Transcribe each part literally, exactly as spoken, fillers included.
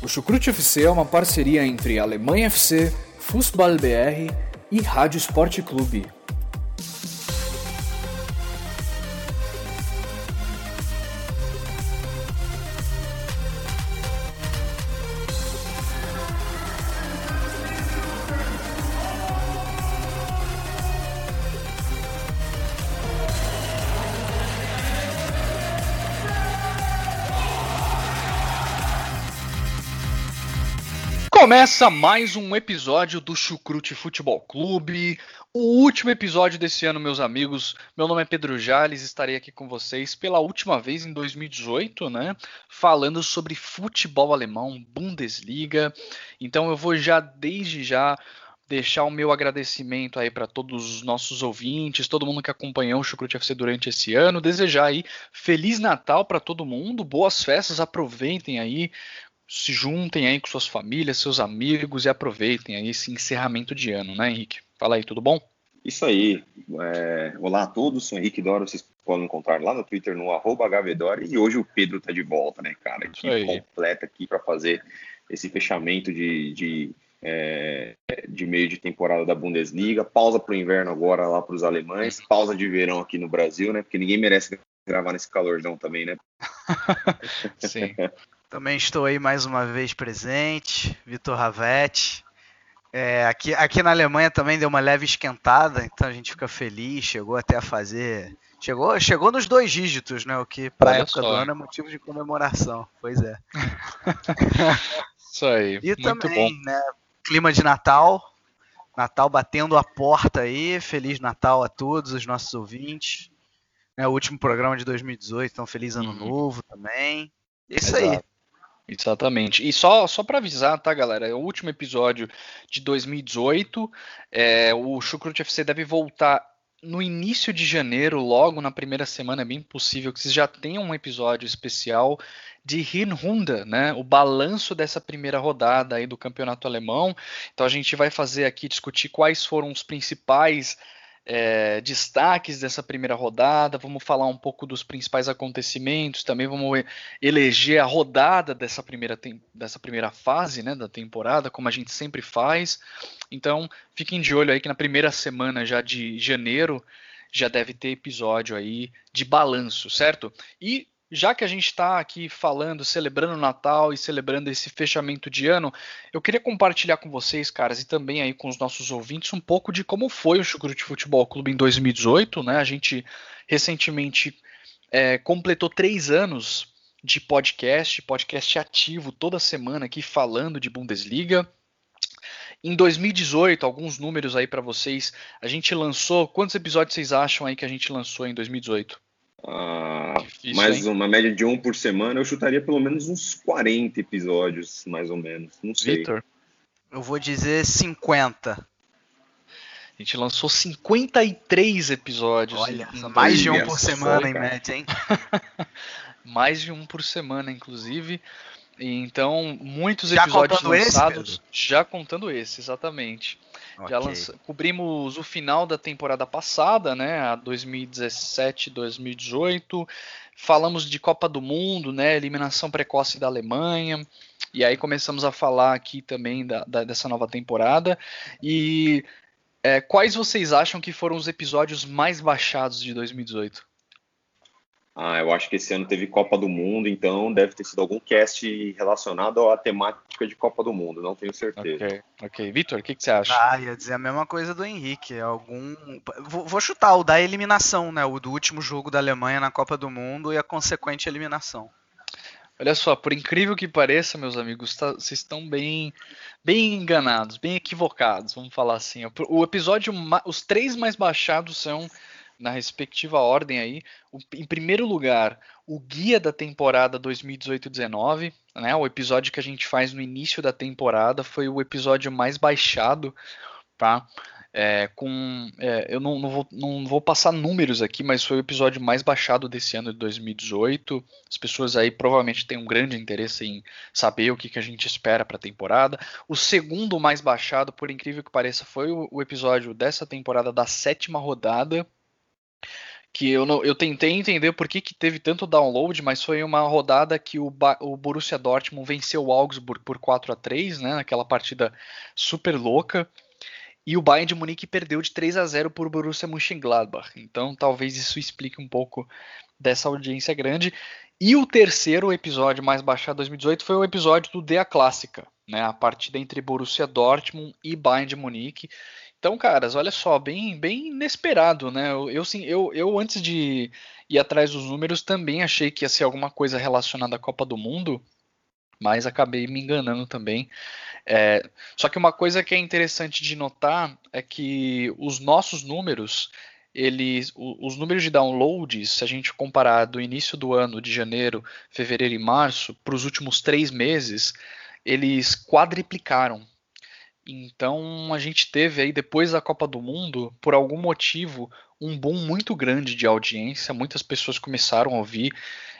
O Chucrute F C é uma parceria entre Alemanha F C, Fußball B R e Rádio Sport Clube. Começa mais um episódio do Chucrute Futebol Clube, o último episódio desse ano, meus amigos. Meu nome é Pedro Jales, estarei aqui com vocês pela última vez em dois mil e dezoito, né, falando sobre futebol alemão, Bundesliga. Então eu vou já, desde já, deixar o meu agradecimento aí para todos os nossos ouvintes, todo mundo que acompanhou o Chucrute F C durante esse ano, desejar aí Feliz Natal para todo mundo, boas festas, aproveitem aí, se juntem aí com suas famílias, seus amigos e aproveitem aí esse encerramento de ano, né, Henrique? Fala aí, tudo bom? Isso aí. É... Olá a todos, sou Henrique Doro, vocês podem me encontrar lá no Twitter, no arroba hvedori, e hoje o Pedro tá de volta, né, cara? Equipe completa aqui para fazer esse fechamento de, de, é... de meio de temporada da Bundesliga, pausa pro inverno agora lá pros alemães, pausa de verão aqui no Brasil, né, porque ninguém merece gravar nesse calorzão também, né? Sim. Também estou aí mais uma vez presente, Vitor Ravetti. É, aqui, aqui na Alemanha também deu uma leve esquentada, então a gente fica feliz, chegou até a fazer... Chegou, chegou nos dois dígitos, né? O que para a época só. do ano é motivo de comemoração, pois é. Isso aí, e muito também, bom. Né, clima de Natal, Natal batendo a porta aí, Feliz Natal a todos os nossos ouvintes. É o último programa de dois mil e dezoito, então feliz ano Uhum. novo também. Isso Exato. aí. Exatamente. E só, só para avisar, tá, galera? É o último episódio de dois mil e dezoito. É, o Chucrute F C deve voltar no início de janeiro, logo na primeira semana. É bem possível que vocês já tenham um episódio especial de Hinrunde, né? O balanço dessa primeira rodada aí do campeonato alemão. Então a gente vai fazer aqui, discutir quais foram os principais É, destaques dessa primeira rodada, vamos falar um pouco dos principais acontecimentos, também vamos eleger a rodada dessa primeira, tem, dessa primeira fase, né, da temporada, como a gente sempre faz. Então fiquem de olho aí que na primeira semana já de janeiro já deve ter episódio aí de balanço, certo? E já que a gente está aqui falando, celebrando o Natal e celebrando esse fechamento de ano, eu queria compartilhar com vocês, caras, e também aí com os nossos ouvintes, um pouco de como foi o Chucrute Futebol Clube em dois mil e dezoito, né? A gente recentemente é, completou três anos de podcast, podcast ativo toda semana aqui falando de Bundesliga. Em dois mil e dezoito, alguns números aí para vocês, a gente lançou, quantos episódios vocês acham aí que a gente lançou em dois mil e dezoito? Ah, Difícil, mais hein? uma média de um por semana, eu chutaria pelo menos uns quarenta episódios, mais ou menos, não sei. Vitor? Eu vou dizer cinquenta. A gente lançou cinquenta e três episódios. Olha, em, em mais de um Olha por só, semana em cara. média, hein? mais de um por semana, inclusive. E então, muitos Já episódios contando esse, lançados. Pedro? Já contando esse, exatamente. Já Ok. lança, cobrimos o final da temporada passada, né? A dois mil e dezessete, dois mil e dezoito. Falamos de Copa do Mundo, né? Eliminação precoce da Alemanha. E aí começamos a falar aqui também da, da, dessa nova temporada. E é, quais vocês acham que foram os episódios mais baixados de dois mil e dezoito? Ah, eu acho que esse ano teve Copa do Mundo, então deve ter sido algum cast relacionado à temática de Copa do Mundo, não tenho certeza. Ok, ok. Vitor, o que, que você acha? Ah, ia dizer a mesma coisa do Henrique. Algum. Vou, vou chutar o da eliminação, né? O do último jogo da Alemanha na Copa do Mundo e a consequente eliminação. Olha só, por incrível que pareça, meus amigos, tá, vocês estão bem, bem enganados, bem equivocados, vamos falar assim. O, o episódio, os três mais baixados são, na respectiva ordem aí, o, em primeiro lugar, o guia da temporada dois mil e dezoito dezenove, né, o episódio que a gente faz no início da temporada, foi o episódio mais baixado, tá? É, com, é, eu não, não, vou, não vou passar números aqui, mas foi o episódio mais baixado desse ano de dois mil e dezoito. As pessoas aí provavelmente têm um grande interesse em saber o que, que a gente espera para a temporada. O segundo mais baixado, por incrível que pareça, foi o, o episódio dessa temporada da sétima rodada, que eu, não, eu tentei entender por que, que teve tanto download, mas foi uma rodada que o, o Borussia Dortmund venceu o Augsburg por quatro a três, né, naquela partida super louca, e o Bayern de Munique perdeu de três a zero por Borussia Mönchengladbach. Então talvez isso explique um pouco dessa audiência grande. E o terceiro episódio mais baixado de dois mil e dezoito foi o episódio do D A Clássica, né, a partida entre Borussia Dortmund e Bayern de Munique. Então, caras, olha só, bem, bem inesperado, né? Eu, eu, sim, eu, eu, antes de ir atrás dos números, também achei que ia ser alguma coisa relacionada à Copa do Mundo, mas acabei me enganando também. É, só que uma coisa que é interessante de notar é que os nossos números, eles, os números de downloads, se a gente comparar do início do ano, de janeiro, fevereiro e março, para os últimos três meses, eles quadriplicaram. Então a gente teve aí, depois da Copa do Mundo, por algum motivo, um boom muito grande de audiência, muitas pessoas começaram a ouvir,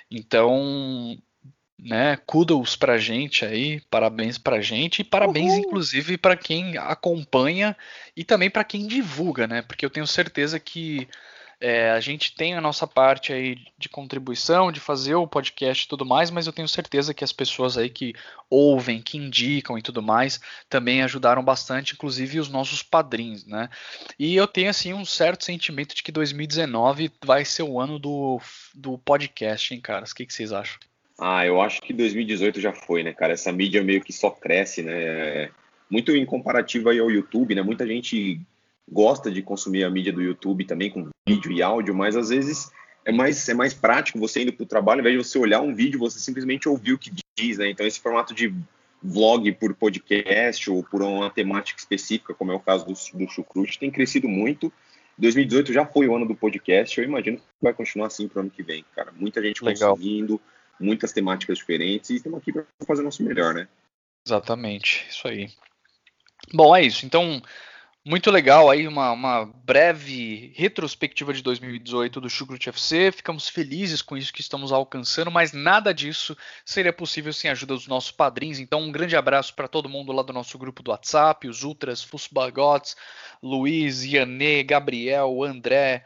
então, né, kudos pra gente aí, parabéns pra gente, e parabéns Uhul. inclusive para quem acompanha e também para quem divulga, né, porque eu tenho certeza que é, a gente tem a nossa parte aí de contribuição, de fazer o podcast e tudo mais, mas eu tenho certeza que as pessoas aí que ouvem, que indicam e tudo mais, também ajudaram bastante, inclusive os nossos padrinhos, né? E eu tenho, assim, um certo sentimento de que dois mil e dezenove vai ser o ano do, do podcast, hein, caras? O que, que vocês acham? Ah, eu acho que dois mil e dezoito já foi, né, cara? Essa mídia meio que só cresce, né? Muito em comparativo aí ao YouTube, né? Muita gente gosta de consumir a mídia do YouTube também com vídeo e áudio, mas às vezes é mais, é mais prático você indo para o trabalho, ao invés de você olhar um vídeo, você simplesmente ouvir o que diz, né? Então esse formato de vlog por podcast ou por uma temática específica, como é o caso do, do Chucrute, tem crescido muito. dois mil e dezoito já foi o ano do podcast, eu imagino que vai continuar assim para o ano que vem, cara. Muita gente Legal. consumindo, muitas temáticas diferentes, e estamos aqui para fazer o nosso melhor, né? Exatamente, isso aí. Bom, é isso. Então, muito legal aí, uma, uma breve retrospectiva de dois mil e dezoito do Chucrute F C. Ficamos felizes com isso que estamos alcançando, mas nada disso seria possível sem a ajuda dos nossos padrinhos. Então, um grande abraço para todo mundo lá do nosso grupo do WhatsApp, os Ultras, Fussbagots, Luiz, Ianê, Gabriel, André,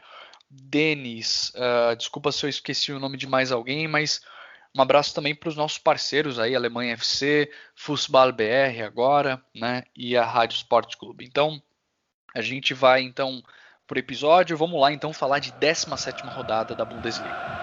Denis. Uh, desculpa se eu esqueci o nome de mais alguém, mas um abraço também para os nossos parceiros aí, Alemanha F C, Fußball B R agora, né, e a Rádio Sport Clube. Então, a gente vai então pro episódio. Vamos lá então falar de décima sétima rodada da Bundesliga.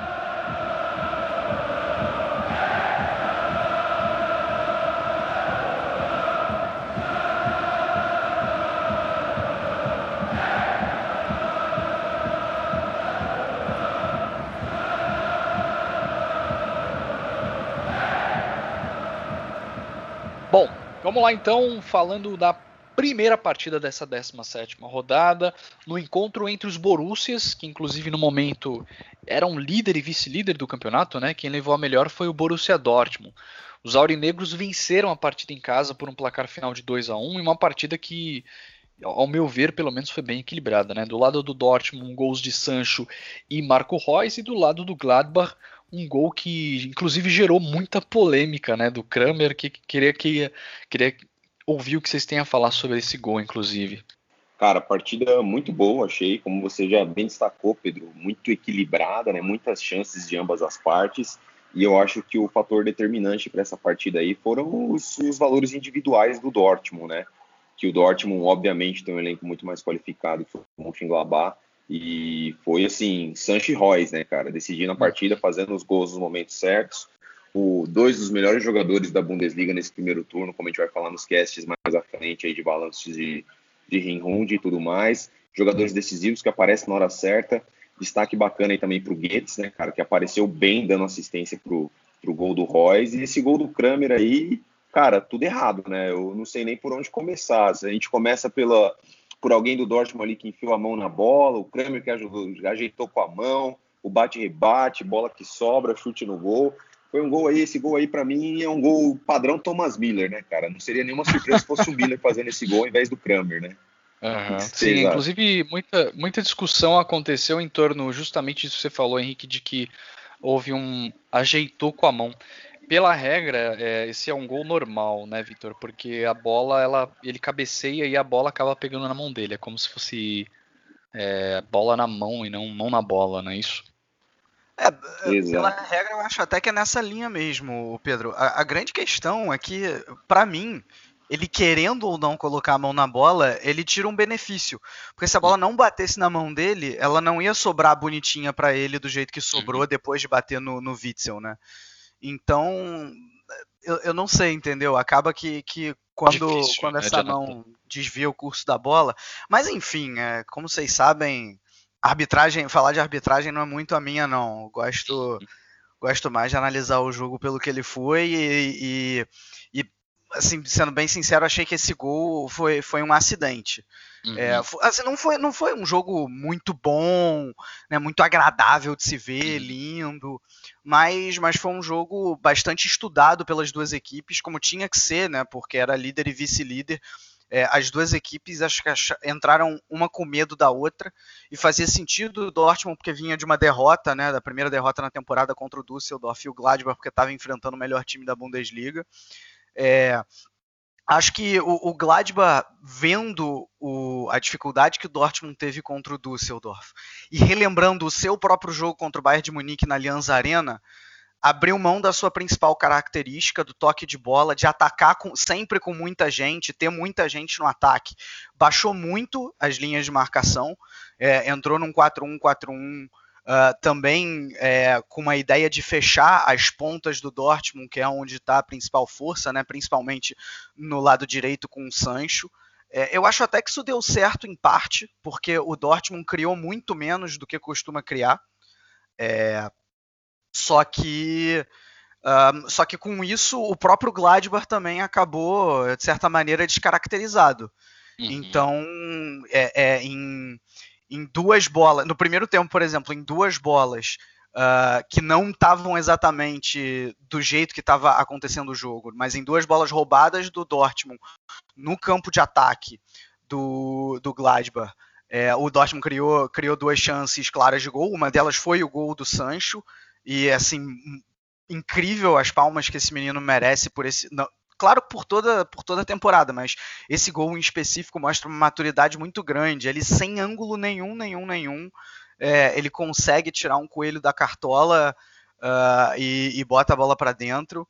Bom, vamos lá então falando da primeira partida dessa décima sétima rodada, no encontro entre os Borussias, que inclusive no momento eram líder e vice-líder do campeonato, né? Quem levou a melhor foi o Borussia Dortmund. Os aurinegros venceram a partida em casa por um placar final de dois a um, em uma partida que, ao meu ver, pelo menos foi bem equilibrada, né? Do lado do Dortmund, gols de Sancho e Marco Reus, e do lado do Gladbach, um gol que inclusive gerou muita polêmica, né? Do Kramer, que queria que queria ouvir o que vocês têm a falar sobre esse gol, inclusive. Cara, partida muito boa, achei, como você já bem destacou, Pedro, muito equilibrada, né? Muitas chances de ambas as partes, e eu acho que o fator determinante para essa partida aí foram os, os valores individuais do Dortmund, né? Que o Dortmund, obviamente, tem um elenco muito mais qualificado que o Mönchengladbach, e foi assim, Sancho e Reus, né, cara? Decidindo a partida, fazendo os gols nos momentos certos. O, dois dos melhores jogadores da Bundesliga nesse primeiro turno, como a gente vai falar nos casts mais à frente aí de balanços de, de Rinhund e tudo mais. Jogadores decisivos que aparecem na hora certa. Destaque bacana aí também pro Goetz, né, cara, que apareceu bem dando assistência pro, pro gol do Reus. E esse gol do Kramer aí, cara, tudo errado, né? Eu não sei nem por onde começar. Se a gente começa pela, por alguém do Dortmund ali que enfiou a mão na bola, o Kramer que ajudou, ajeitou com a mão, o bate-rebate, bola que sobra, chute no gol. Foi um gol aí, esse gol aí pra mim é um gol padrão Thomas Miller, né, cara? Não seria nenhuma surpresa se fosse o Miller fazendo esse gol ao invés do Kramer, né? Uhum. Sim, inclusive muita, muita discussão aconteceu em torno justamente disso que você falou, Henrique, de que houve um ajeitou com a mão. Pela regra, é, esse é um gol normal, né, Vitor? Porque a bola, ela, ele cabeceia e a bola acaba pegando na mão dele. É como se fosse é, bola na mão e não mão na bola, não é isso? É, pela regra eu acho até que é nessa linha mesmo, Pedro. A, a grande questão é que, pra mim, ele querendo ou não colocar a mão na bola, ele tira um benefício. Porque se a bola não batesse na mão dele, ela não ia sobrar bonitinha pra ele do jeito que sobrou uhum. depois de bater no, no Witsel, né? Então, eu, eu não sei, entendeu? Acaba que, que quando, Difícil, quando essa né, mão desvia o curso da bola... Mas enfim, é, como vocês sabem... Arbitragem, falar de arbitragem não é muito a minha, não. Eu gosto, gosto mais de analisar o jogo pelo que ele foi e, e, e assim, sendo bem sincero, achei que esse gol foi, foi um acidente. Uhum. É, assim, não, foi, não foi um jogo muito bom, né, muito agradável de se ver, lindo, mas, mas foi um jogo bastante estudado pelas duas equipes, como tinha que ser, né, porque era líder e vice-líder. É, as duas equipes acho que entraram uma com medo da outra e fazia sentido o Dortmund porque vinha de uma derrota, né, da primeira derrota na temporada contra o Düsseldorf e o Gladbach porque estava enfrentando o melhor time da Bundesliga. É, acho que o, o Gladbach, vendo o, a dificuldade que o Dortmund teve contra o Düsseldorf e relembrando o seu próprio jogo contra o Bayern de Munique na Allianz Arena, abriu mão da sua principal característica, do toque de bola, de atacar com, sempre com muita gente, ter muita gente no ataque. Baixou muito as linhas de marcação, é, entrou num quatro um quatro um, uh, também é, com uma ideia de fechar as pontas do Dortmund, que é onde está a principal força, né, principalmente no lado direito com o Sancho. É, eu acho até que isso deu certo em parte, porque o Dortmund criou muito menos do que costuma criar. É, Só que, um, só que com isso o próprio Gladbach também acabou, de certa maneira, descaracterizado. Uhum. Então, é, é, em, em duas bolas, no primeiro tempo, por exemplo, em duas bolas uh, que não estavam exatamente do jeito que estava acontecendo o jogo, mas em duas bolas roubadas do Dortmund no campo de ataque do, do Gladbach, é, o Dortmund criou, criou duas chances claras de gol, uma delas foi o gol do Sancho. E, assim, incrível as palmas que esse menino merece por esse... Não, claro, por toda, por toda a temporada, mas esse gol em específico mostra uma maturidade muito grande. Ele, sem ângulo nenhum, nenhum, nenhum, é, ele consegue tirar um coelho da cartola uh, e, e bota a bola para dentro.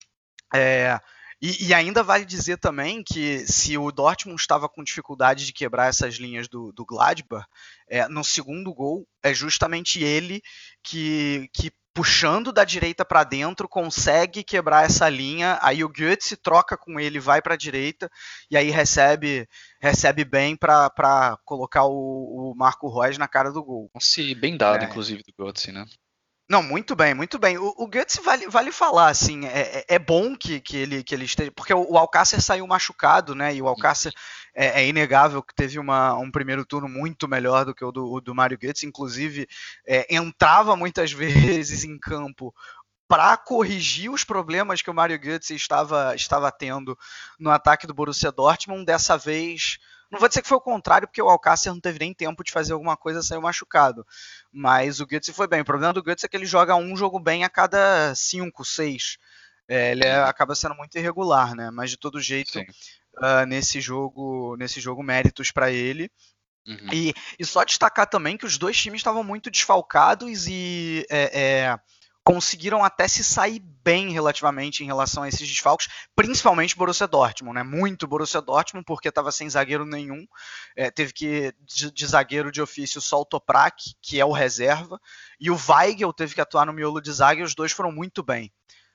É... E, e ainda vale dizer também que se o Dortmund estava com dificuldade de quebrar essas linhas do, do Gladbach, é, no segundo gol é justamente ele que, que puxando da direita para dentro consegue quebrar essa linha, aí o Götze troca com ele, vai para a direita e aí recebe, recebe bem para colocar o, o Marco Reus na cara do gol. Sim, bem dado, é. Inclusive, do Götze, né? Não, muito bem, muito bem. O, o Götze vale, vale falar, assim, é, é bom que, que, ele, que ele esteja... Porque o, o Alcácer saiu machucado, né? E o Alcácer é, é inegável que teve uma, um primeiro turno muito melhor do que o do, o do Mário Götze. Inclusive, é, entrava muitas vezes em campo para corrigir os problemas que o Mário Götze estava, estava tendo no ataque do Borussia Dortmund. Dessa vez... Não vou dizer que foi o contrário, porque o Alcácer não teve nem tempo de fazer alguma coisa, saiu machucado. Mas o Götze foi bem. O problema do Götze é que ele joga um jogo bem a cada cinco, seis. É, ele é, acaba sendo muito irregular, né? Mas de todo jeito, uh, nesse jogo, nesse jogo méritos para ele. Uhum. E, e só destacar também que os dois times estavam muito desfalcados e é, é, conseguiram até se sair bem relativamente em relação a esses desfalques, principalmente o Borussia Dortmund, né? Muito Borussia Dortmund, porque estava sem zagueiro nenhum, é, teve que, de, de zagueiro de ofício, só o Toprak, que é o reserva, e o Weigl teve que atuar no miolo de zaga, e os dois foram muito bem.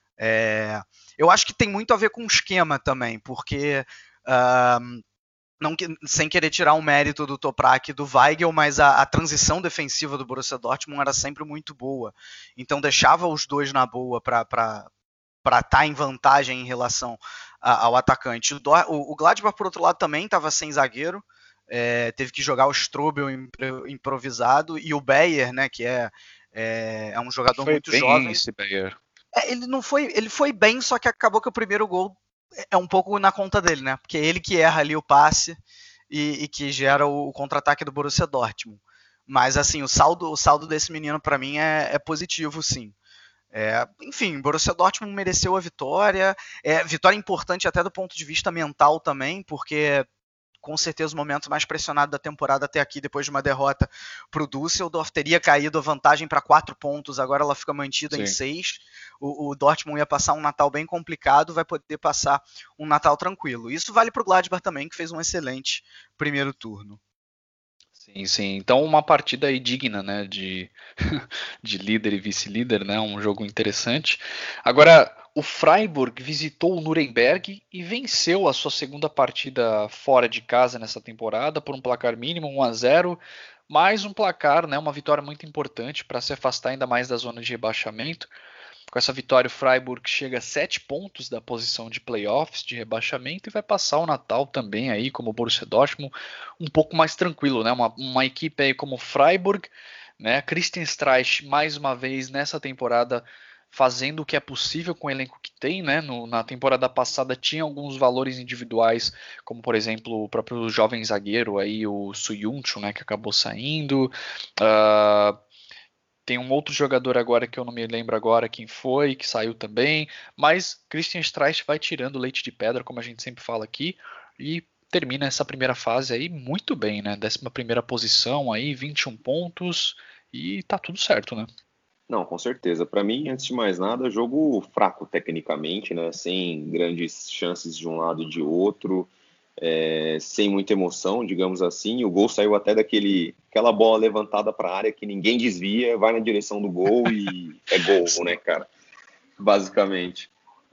É, eu acho que tem muito a ver com o esquema também, porque... Uh, Não, sem querer tirar um mérito do Toprak e do Weigl, mas a, a transição defensiva do Borussia Dortmund era sempre muito boa. Então deixava os dois na boa para estar em vantagem em relação a, ao atacante. O, o, o Gladbach, por outro lado, também estava sem zagueiro. É, teve que jogar o Strobel improvisado e o Bayer, né, que é, é, é um jogador foi muito bem jovem. Esse Bayer. É, ele não foi, ele foi bem, só que acabou que o primeiro gol é um pouco na conta dele, né? Porque é ele que erra ali o passe e, e que gera o, o contra-ataque do Borussia Dortmund. Mas, assim, o saldo, o saldo desse menino, para mim, é, é positivo, sim. É, enfim, Borussia Dortmund mereceu a vitória. É, vitória importante até do ponto de vista mental também, porque com certeza o momento mais pressionado da temporada até aqui, depois de uma derrota para o Düsseldorf, teria caído a vantagem para quatro pontos, agora ela fica mantida Sim. em seis. O, o Dortmund ia passar um Natal bem complicado, vai poder passar um Natal tranquilo. Isso vale para o Gladbach também, que fez um excelente primeiro turno. Sim, sim. Então uma partida aí digna, né, de, de líder e vice-líder, né, um jogo interessante. Agora, o Freiburg visitou o Nuremberg e venceu a sua segunda partida fora de casa nessa temporada por um placar mínimo, um a zero, mais um placar, né, uma vitória muito importante para se afastar ainda mais da zona de rebaixamento. Com essa vitória, o Freiburg chega a sete pontos da posição de playoffs de rebaixamento e vai passar o Natal também aí, como o Borussia Dortmund, um pouco mais tranquilo, né? Uma, uma equipe aí como o Freiburg, né? Christian Streich, mais uma vez nessa temporada, fazendo o que é possível com o elenco que tem, né? No, na temporada passada tinha alguns valores individuais, como por exemplo o próprio jovem zagueiro aí, o Suyuncu, né? Que acabou saindo. Uh, Tem um outro jogador agora que eu não me lembro agora quem foi, que saiu também. Mas Christian Streich vai tirando leite de pedra, como a gente sempre fala aqui. E termina essa primeira fase aí muito bem, né? décima primeira posição aí, vinte e um pontos. E tá tudo certo, né? Não, com certeza. Para mim, antes de mais nada, jogo fraco tecnicamente, né? Sem grandes chances de um lado e de outro. É, sem muita emoção, digamos assim. O gol saiu até daquele aquela bola levantada para a área que ninguém desvia, vai na direção do gol e é gol, né, cara? Basicamente.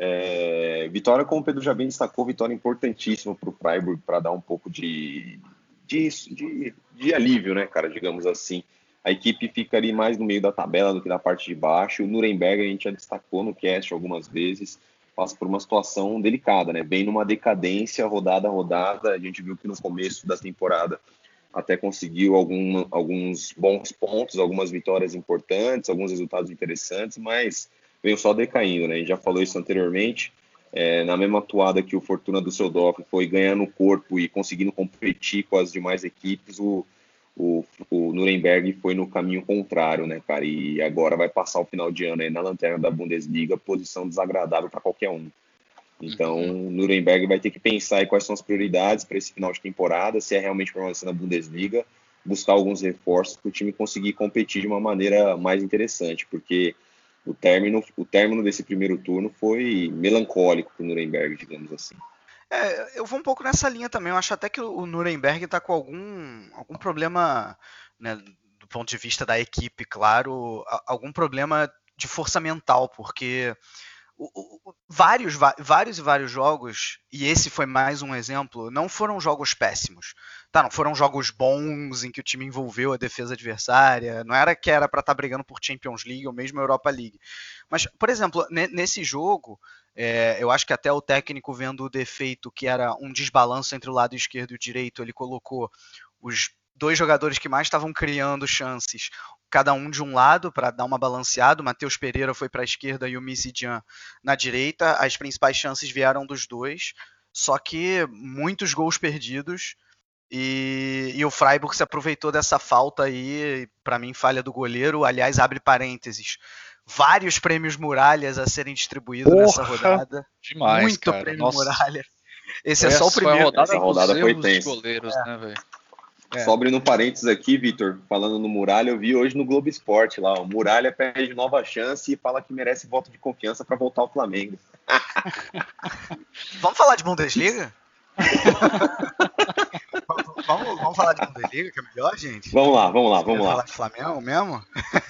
É, vitória, como o Pedro já bem destacou, vitória importantíssima para o Freiburg para dar um pouco de, de, de, de alívio, né, cara, digamos assim. A equipe fica ali mais no meio da tabela do que na parte de baixo. O Nuremberg a gente já destacou no cast algumas vezes, passa por uma situação delicada, né? Bem numa decadência, rodada a rodada. A gente viu que no começo da temporada até conseguiu algum, alguns bons pontos, algumas vitórias importantes, alguns resultados interessantes, mas veio só decaindo, né? A gente já falou isso anteriormente. É, na mesma atuada que o Fortuna Düsseldorf foi ganhando corpo e conseguindo competir com as demais equipes, o O, o Nuremberg foi no caminho contrário, né, cara? E agora vai passar o final de ano aí na lanterna da Bundesliga, posição desagradável para qualquer um. Então, uhum. Nuremberg vai ter que pensar aí quais são as prioridades para esse final de temporada, se é realmente permanecer na Bundesliga, buscar alguns reforços para o time conseguir competir de uma maneira mais interessante, porque o término, o término desse primeiro turno foi melancólico para o Nuremberg, digamos assim. É, eu vou um pouco nessa linha também. Eu acho até que o Nuremberg está com algum, algum problema, né, do ponto de vista da equipe, claro, algum problema de força mental, porque o, o, vários, vários e vários jogos, e esse foi mais um exemplo, não foram jogos péssimos. Tá, não foram jogos bons em que o time envolveu a defesa adversária, não era que era para estar tá brigando por Champions League ou mesmo Europa League. Mas, por exemplo, nesse jogo, é, eu acho que até o técnico, vendo o defeito que era um desbalanço entre o lado esquerdo e o direito, ele colocou os dois jogadores que mais estavam criando chances, cada um de um lado, para dar uma balanceada. O Matheus Pereira foi para a esquerda e o Misidian na direita. As principais chances vieram dos dois, só que muitos gols perdidos. E, e o Freiburg se aproveitou dessa falta aí, para mim, falha do goleiro. Aliás, abre parênteses, vários prêmios Muralhas a serem distribuídos Porra, nessa rodada. Demais, Muito cara. prêmio Nossa. Muralha. Esse é só o primeiro. Rodada, essa rodada foi tensa. Goleiros, é. né, velho? É. Só abrindo parênteses aqui, Vitor, falando no Muralha, eu vi hoje no Globo Esporte lá, o Muralha pede nova chance e fala que merece voto de confiança para voltar ao Flamengo. Vamos falar de Bundesliga? vamos, vamos falar de Bundesliga, que é melhor, gente? Vamos lá, vamos lá, vamos lá. Falar de Flamengo mesmo?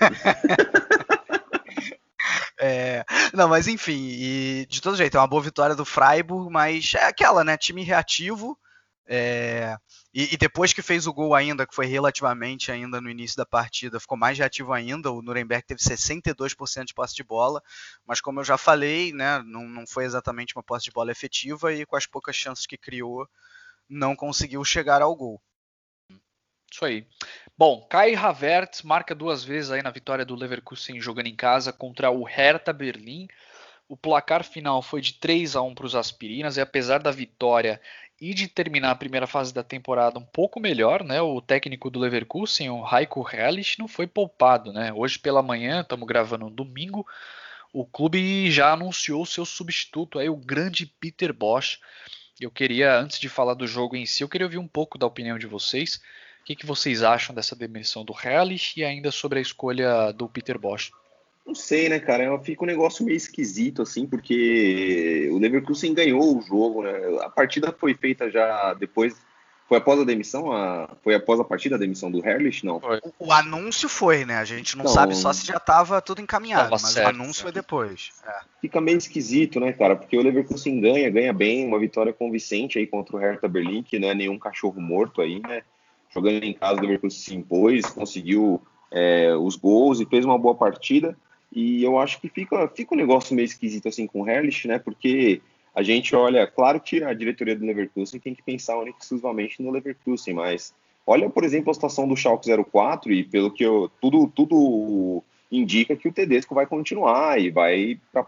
É, não, mas enfim, e de todo jeito, é uma boa vitória do Freiburg, mas é aquela, né? Time reativo. É, e, e depois que fez o gol ainda, que foi relativamente ainda no início da partida, ficou mais reativo ainda. O Nuremberg teve sessenta e dois por cento de posse de bola, mas como eu já falei, né, não, não foi exatamente uma posse de bola efetiva e com as poucas chances que criou, não conseguiu chegar ao gol. Isso aí. Bom, Kai Havertz marca duas vezes aí na vitória do Leverkusen jogando em casa contra o Hertha Berlim. O placar final foi de três a um para os Aspirinas, e apesar da vitória e de terminar a primeira fase da temporada um pouco melhor, né, o técnico do Leverkusen, o Heiko Herrlich, não foi poupado, né? Hoje pela manhã, estamos gravando no domingo, o clube já anunciou seu substituto, aí, o grande Peter Bosz, Eu queria, antes de falar do jogo em si, eu queria ouvir um pouco da opinião de vocês. O que, que vocês acham dessa demissão do Herrlich e ainda sobre a escolha do Peter Bosz? Não sei, né, cara? Fica um negócio meio esquisito, assim, porque o Leverkusen ganhou o jogo, né? A partida foi feita já depois. Foi após a demissão? A... Foi após a partida a demissão do Herrlich? Não. Foi. O, o anúncio foi, né? A gente não então, sabe só se já estava tudo encaminhado, mas certo, o anúncio certo. foi depois. É. Fica meio esquisito, né, cara? Porque o Leverkusen ganha, ganha bem, uma vitória convincente aí contra o Hertha Berlim, que não é nenhum cachorro morto aí, né? Jogando em casa, o Leverkusen se impôs, conseguiu é, os gols e fez uma boa partida. E eu acho que fica, fica um negócio meio esquisito assim com o Herrlich, né? Porque a gente olha, claro que a diretoria do Leverkusen tem que pensar única e exclusivamente no Leverkusen, mas olha, por exemplo, a situação do Schalke zero quatro e pelo que eu, tudo, tudo indica que o Tedesco vai continuar e vai pra,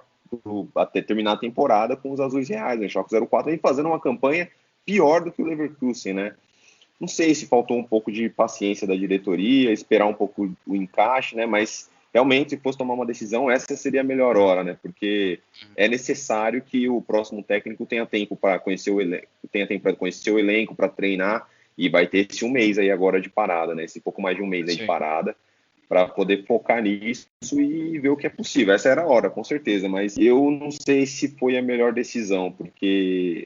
até terminar a temporada com os azuis reais, né? O Schalke zero quatro vem fazendo uma campanha pior do que o Leverkusen, né? Não sei se faltou um pouco de paciência da diretoria, esperar um pouco o encaixe, né? Mas realmente, se fosse tomar uma decisão, essa seria a melhor hora, né? Porque é necessário que o próximo técnico tenha tempo para conhecer o elenco, tenha tempo para conhecer o elenco, para treinar, e vai ter esse um mês aí agora de parada, né? Esse pouco mais de um mês aí Sim. de parada, para poder focar nisso e ver o que é possível. Essa era a hora, com certeza, mas eu não sei se foi a melhor decisão, porque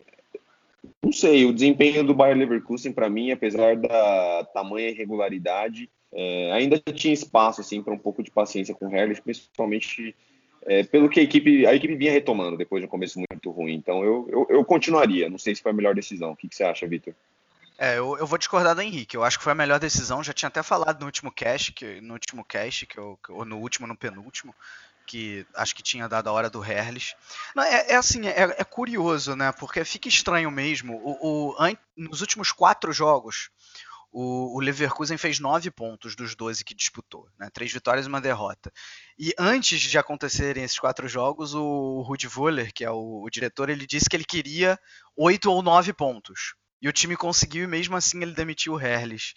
não sei, o desempenho do Bayer Leverkusen, para mim, apesar da tamanha irregularidade, é, ainda tinha espaço assim, para um pouco de paciência com o Herrlich, principalmente é, pelo que a equipe, a equipe vinha retomando depois de um começo muito ruim. Então eu, eu, eu continuaria, não sei se foi a melhor decisão. O que, que você acha, Vitor? É, eu, eu vou discordar do Henrique. Eu acho que foi a melhor decisão. Já tinha até falado no último cast, que, no último cast, que eu, ou no último, no penúltimo, que acho que tinha dado a hora do Herrlich. Não, é, é assim, é, é curioso, né? Porque fica estranho mesmo. O, o, an, nos últimos quatro jogos, o, o Leverkusen fez nove pontos dos doze que disputou, né? Três vitórias e uma derrota. E antes de acontecerem esses quatro jogos, o Rudi Völler, que é o, o diretor, ele disse que ele queria oito ou nove pontos. E o time conseguiu e mesmo assim ele demitiu o Herrlich.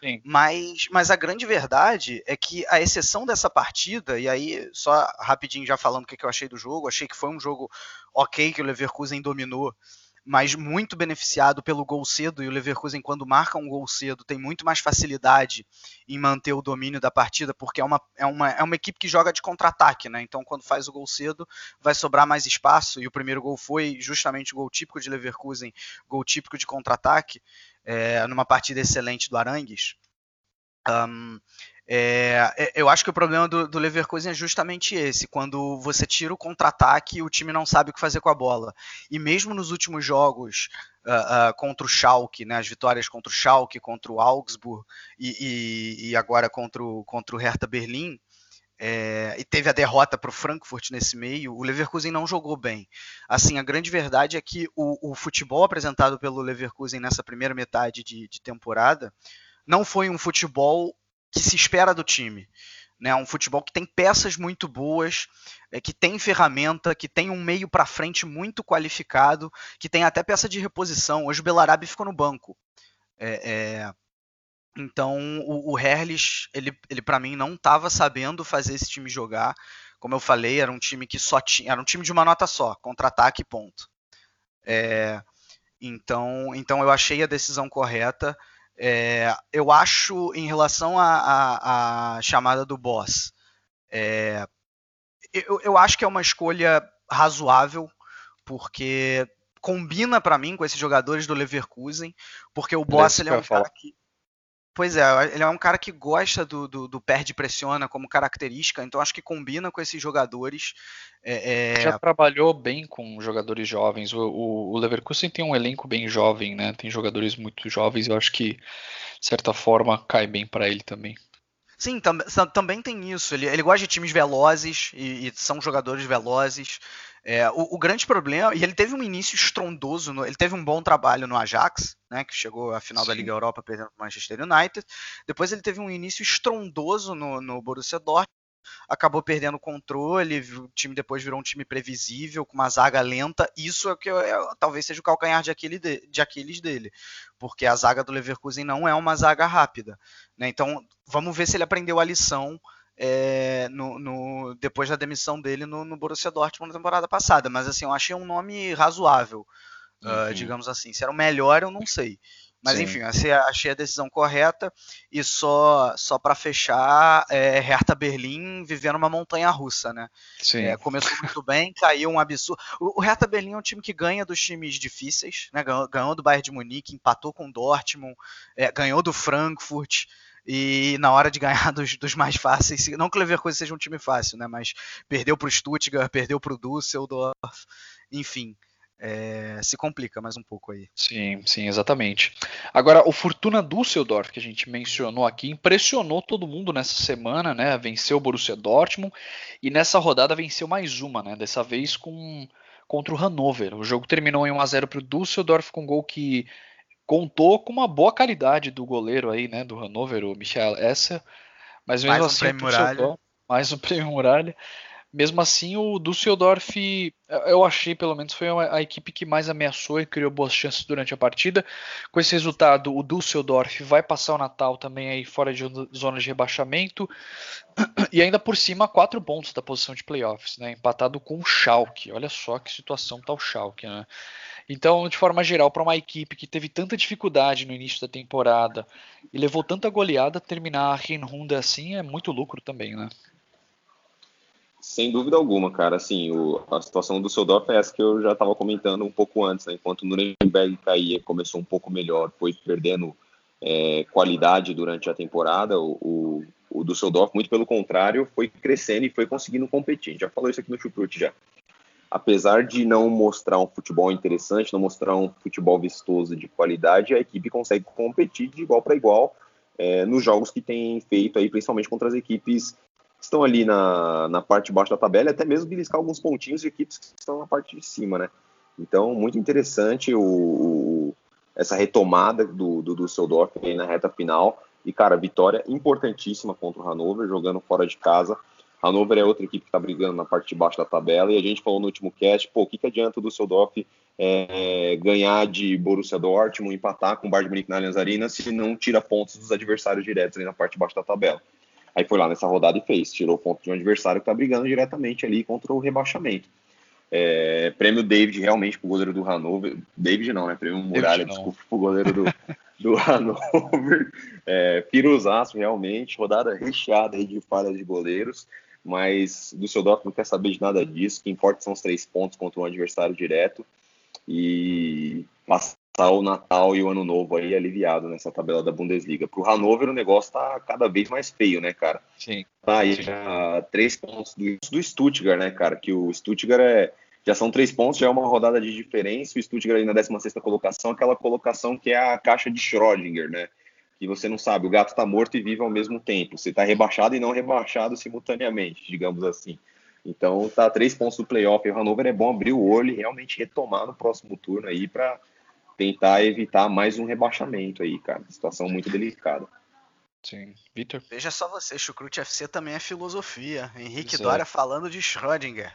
Mas, mas a grande verdade é que, a exceção dessa partida, e aí só rapidinho já falando o que eu achei do jogo, achei que foi um jogo ok, que o Leverkusen dominou, mas muito beneficiado pelo gol cedo, e o Leverkusen, quando marca um gol cedo, tem muito mais facilidade em manter o domínio da partida, porque é uma, é uma, é uma equipe que joga de contra-ataque, né? Então quando faz o gol cedo, vai sobrar mais espaço, e o primeiro gol foi justamente o gol típico de Leverkusen, gol típico de contra-ataque, é, numa partida excelente do Arangues. Um, é, eu acho que o problema do, do Leverkusen é justamente esse, quando você tira o contra-ataque, o time não sabe o que fazer com a bola. E mesmo nos últimos jogos uh, uh, contra o Schalke, né, as vitórias contra o Schalke, contra o Augsburg e, e, e agora contra o, contra o Hertha Berlim, é, e teve a derrota para o Frankfurt nesse meio, o Leverkusen não jogou bem. Assim, a grande verdade é que o, o futebol apresentado pelo Leverkusen nessa primeira metade de, de temporada não foi um futebol que se espera do time, né? Um futebol que tem peças muito boas, é, que tem ferramenta, que tem um meio para frente muito qualificado, que tem até peça de reposição. Hoje o Belarabi ficou no banco. É, é... Então o, o Herrlich, ele, ele para mim não estava sabendo fazer esse time jogar. Como eu falei, era um time que só tinha, era um time de uma nota só, contra-ataque e ponto. É... Então, então eu achei a decisão correta. É, eu acho, em relação à chamada do Bosz, é, eu, eu acho que é uma escolha razoável, porque combina para mim com esses jogadores do Leverkusen, porque o Bosz ele é um cara que... Pois é, ele é um cara que gosta do, do, do perde-pressiona como característica, então acho que combina com esses jogadores. É, é... Já trabalhou bem com jogadores jovens, o, o, o Leverkusen tem um elenco bem jovem, né? Tem jogadores muito jovens, eu acho que, de certa forma, cai bem para ele também. Sim, tam, também tem isso, ele, ele gosta de times velozes, e, e são jogadores velozes. É, o, o grande problema, e ele teve um início estrondoso, no, ele teve um bom trabalho no Ajax, né, que chegou à final Sim. da Liga Europa perdendo para o Manchester United, depois ele teve um início estrondoso no, no Borussia Dortmund, acabou perdendo o controle, o time depois virou um time previsível, com uma zaga lenta, isso é o que é, talvez seja o calcanhar de Aquiles, de, de Aquiles dele, porque a zaga do Leverkusen não é uma zaga rápida, né? Então vamos ver se ele aprendeu a lição É, no, no, depois da demissão dele no, no Borussia Dortmund na temporada passada, mas assim, eu achei um nome razoável. uh, Uhum. digamos assim. Se era o melhor, eu não sei. Mas Sim. enfim, achei, achei a decisão correta. E só, só para fechar, é, Hertha Berlim vivendo uma montanha russa, né? Sim. É, começou muito bem, caiu um absurdo. O, o Hertha Berlim é um time que ganha dos times difíceis, né? Ganhou, ganhou do Bayern de Munique, empatou com o Dortmund, é, ganhou do Frankfurt. E na hora de ganhar dos, dos mais fáceis, não que o Leverkusen seja um time fácil, né? Mas perdeu para o Stuttgart, perdeu para o Düsseldorf, enfim. É, se complica mais um pouco aí. Sim, sim, exatamente. Agora, o Fortuna Düsseldorf, que a gente mencionou aqui, impressionou todo mundo nessa semana, né? Venceu o Borussia Dortmund e nessa rodada venceu mais uma, né? Dessa vez com, contra o Hannover. O jogo terminou em um a zero para o Düsseldorf com um gol que contou com uma boa qualidade do goleiro aí, né? Do Hannover, o Michael Esser. Mas mesmo Mais um assim, prêmio o Düsseldorf, Muralha. mais um prêmio Muralha. Mesmo assim, o Düsseldorf, eu achei pelo menos, foi a equipe que mais ameaçou e criou boas chances durante a partida. Com esse resultado, o Düsseldorf vai passar o Natal também aí fora de zona de rebaixamento. E ainda por cima, quatro pontos da posição de playoffs, né? Empatado com o Schalke. Olha só que situação tá o Schalke, né? Então, de forma geral, para uma equipe que teve tanta dificuldade no início da temporada e levou tanta goleada, terminar a Hinrunde assim é muito lucro também, né? Sem dúvida alguma, cara. Assim, o, a situação do Düsseldorf é essa que eu já estava comentando um pouco antes, né? Enquanto o Nuremberg caía, começou um pouco melhor, foi perdendo é, qualidade durante a temporada. O, o, o Düsseldorf, muito pelo contrário, foi crescendo e foi conseguindo competir. Já falou isso aqui no Chucrute já. Apesar de não mostrar um futebol interessante, não mostrar um futebol vistoso de qualidade, a equipe consegue competir de igual para igual é, nos jogos que tem feito aí, principalmente contra as equipes estão ali na, na parte de baixo da tabela e até mesmo beliscar alguns pontinhos de equipes que estão na parte de cima, né? Então, muito interessante o, o, essa retomada do, do Düsseldorf aí na reta final. E, cara, vitória importantíssima contra o Hannover, jogando fora de casa. Hannover é outra equipe que está brigando na parte de baixo da tabela. E a gente falou no último cast, pô, o que, que adianta o Düsseldorf é, ganhar de Borussia Dortmund, empatar com o Bayern de Munique na Allianz Arena, se não tira pontos dos adversários diretos ali na parte de baixo da tabela. Aí foi lá nessa rodada e fez, tirou ponto de um adversário que está brigando diretamente ali contra o rebaixamento. É, prêmio David realmente pro goleiro do Hannover. David não, né? Prêmio Muralha, desculpa, pro goleiro do, do Hannover. É, Piruzaço, realmente, rodada recheada aí de falhas de goleiros, mas o Düsseldorf não quer saber de nada disso. O que importa são os três pontos contra um adversário direto e passar o Natal e o Ano Novo aí aliviado nessa tabela da Bundesliga. Pro Hannover o negócio tá cada vez mais feio, né, cara? Sim. Tá aí já três pontos do, do Stuttgart, né, cara? Que o Stuttgart é, já são três pontos, já é uma rodada de diferença. O Stuttgart aí na décima sexta colocação, aquela colocação que é a caixa de Schrödinger, né? Que você não sabe, o gato tá morto e vive ao mesmo tempo. Você tá rebaixado e não rebaixado simultaneamente, digamos assim. Então tá três pontos do playoff. O Hannover é bom abrir o olho e realmente retomar no próximo turno aí para tentar evitar mais um rebaixamento aí, cara. Situação muito delicada. Sim. Vitor? Veja só você, Chucrute F C também é filosofia. Henrique Exato. Dória falando de Schrödinger.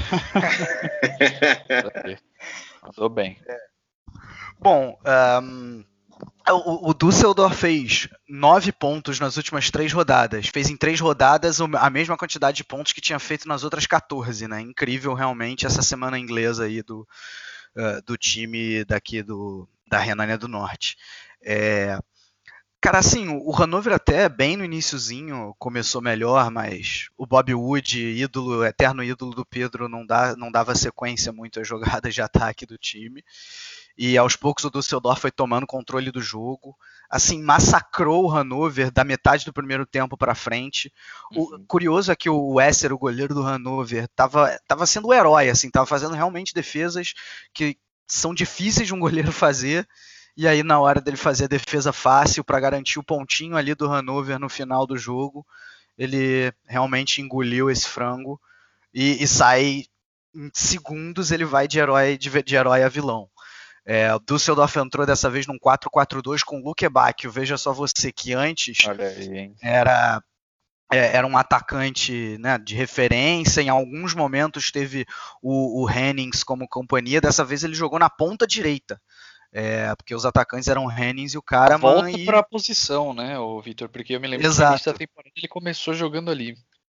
Mandou bem. É. Bom, um, o, o Düsseldorf fez nove pontos nas últimas três rodadas. Fez em três rodadas a mesma quantidade de pontos que tinha feito nas outras quatorze, né? Incrível realmente essa semana inglesa aí do, uh, do time daqui do, da Renânia do Norte. É, cara, assim, o Hannover até bem no iniciozinho começou melhor, mas o Bob Wood, ídolo, eterno ídolo do Pedro, não, dá, não dava sequência muito às jogadas de ataque do time. E aos poucos o Düsseldorf foi tomando controle do jogo, assim, massacrou o Hannover da metade do primeiro tempo para frente. O uhum. curioso é que o Esser, o goleiro do Hannover, estava tava sendo o herói, assim, estava fazendo realmente defesas que são difíceis de um goleiro fazer. E aí, na hora dele fazer a defesa fácil para garantir o pontinho ali do Hannover no final do jogo, ele realmente engoliu esse frango e, e sai em segundos, ele vai de herói, de, de herói a vilão. É, o Düsseldorf entrou dessa vez num quatro quatro dois com o Luke Bacchio. Veja só você que antes aí, era, é, era um atacante, né, de referência. Em alguns momentos teve o, o Hennings como companhia. Dessa vez ele jogou na ponta direita. É, porque os atacantes eram o Hennings e o Karaman. Volta e... para a posição, né, o Vitor? Porque eu me lembro Exato. que no início da temporada ele começou jogando ali.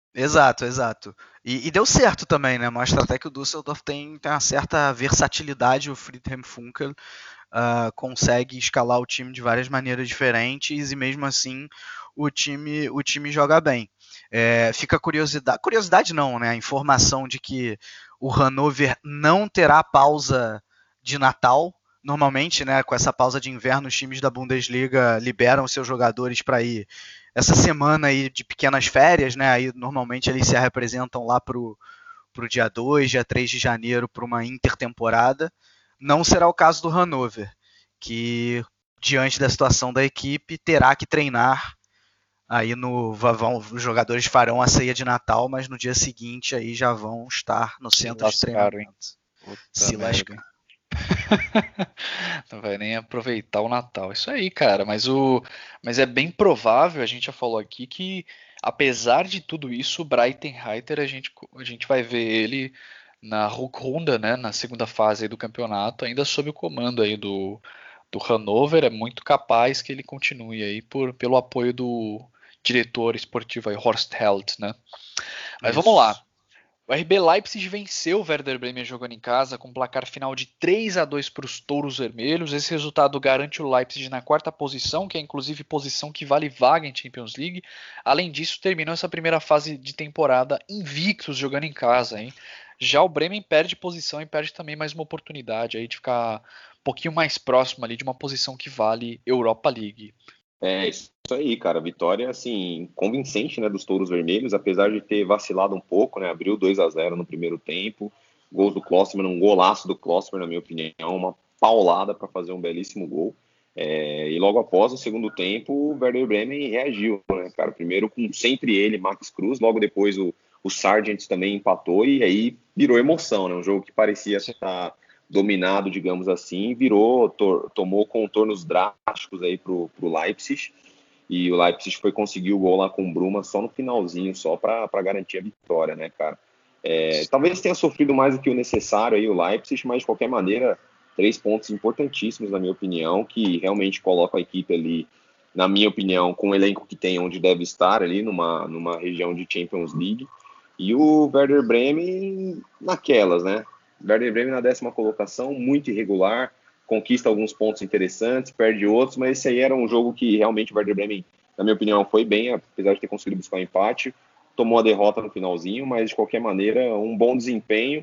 Exato, exato. E, e deu certo também, né? Mostra até que o Düsseldorf tem, tem uma certa versatilidade, o Friedhelm Funkel uh, consegue escalar o time de várias maneiras diferentes e mesmo assim o time, o time joga bem. É, fica a curiosidade, curiosidade não, né? A informação de que o Hannover não terá pausa de Natal. Normalmente, né, com essa pausa de inverno, os times da Bundesliga liberam seus jogadores para ir essa semana aí de pequenas férias, né? Aí normalmente eles se representam lá pro, pro dia dois, dia três de janeiro para uma intertemporada. Não será o caso do Hannover, que diante da situação da equipe terá que treinar. Aí no vão, os jogadores farão a ceia de Natal, mas no dia seguinte aí já vão estar no centro de treinamento. Se lascar. Não vai nem aproveitar o Natal. Isso aí, cara. Mas, o, mas é bem provável, a gente já falou aqui, que apesar de tudo isso, o Breitenreiter, a gente, a gente vai ver ele na Rückrunde, né, na segunda fase aí do campeonato, ainda sob o comando aí do, do Hannover. É muito capaz que ele continue aí por, pelo apoio do diretor esportivo aí, Horst Held, né? Mas isso. Vamos lá. O R B Leipzig venceu o Werder Bremen jogando em casa com um placar final de três a dois para os Touros Vermelhos. Esse resultado garante o Leipzig na quarta posição, que é inclusive posição que vale vaga em Champions League. Além disso, terminou essa primeira fase de temporada invictos jogando em casa, hein? Já o Bremen perde posição e perde também mais uma oportunidade aí de ficar um pouquinho mais próximo ali de uma posição que vale Europa League. É isso aí, cara. Vitória, assim, convincente, né, dos Touros Vermelhos, apesar de ter vacilado um pouco, né, abriu dois a zero no primeiro tempo, gols do Klosterman, um golaço do Klosterman, na minha opinião, uma paulada para fazer um belíssimo gol. É, e logo após o segundo tempo, o Werder Bremen reagiu, né, cara, primeiro com sempre ele, Max Cruz, logo depois o, o Sargent também empatou e aí virou emoção, né, um jogo que parecia estar dominado, digamos assim, virou, to, tomou contornos drásticos aí pro, pro Leipzig, e o Leipzig foi conseguir o gol lá com o Bruma só no finalzinho, só para garantir a vitória, né, cara? É, talvez tenha sofrido mais do que o necessário aí o Leipzig, mas de qualquer maneira, três pontos importantíssimos, na minha opinião, que realmente colocam a equipe ali, na minha opinião, com o elenco que tem, onde deve estar ali, numa, numa região de Champions League, e o Werder Bremen naquelas, né? Werder Bremen na décima colocação, muito irregular, conquista alguns pontos interessantes, perde outros, mas esse aí era um jogo que realmente o Werder Bremen, na minha opinião, foi bem, apesar de ter conseguido buscar um empate, tomou a derrota no finalzinho, mas de qualquer maneira, um bom desempenho,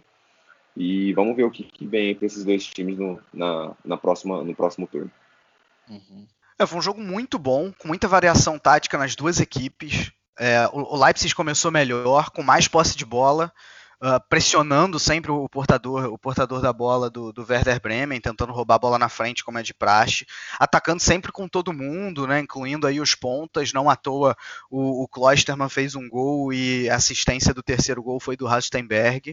e vamos ver o que, que vem para esses dois times no, na, na próxima, no próximo turno. Uhum. É, foi um jogo muito bom, com muita variação tática nas duas equipes. É, o, o Leipzig começou melhor, com mais posse de bola, Uh, pressionando sempre o portador, o portador da bola do, do Werder Bremen, tentando roubar a bola na frente, como é de praxe, atacando sempre com todo mundo, né, incluindo aí os pontas. Não à toa o, o Klosterman fez um gol e a assistência do terceiro gol foi do Rastenberg.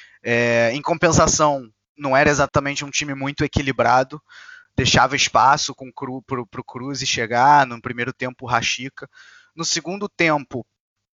É, em compensação, não era exatamente um time muito equilibrado, deixava espaço para o Cruz chegar. No primeiro tempo, o Rashica. No segundo tempo,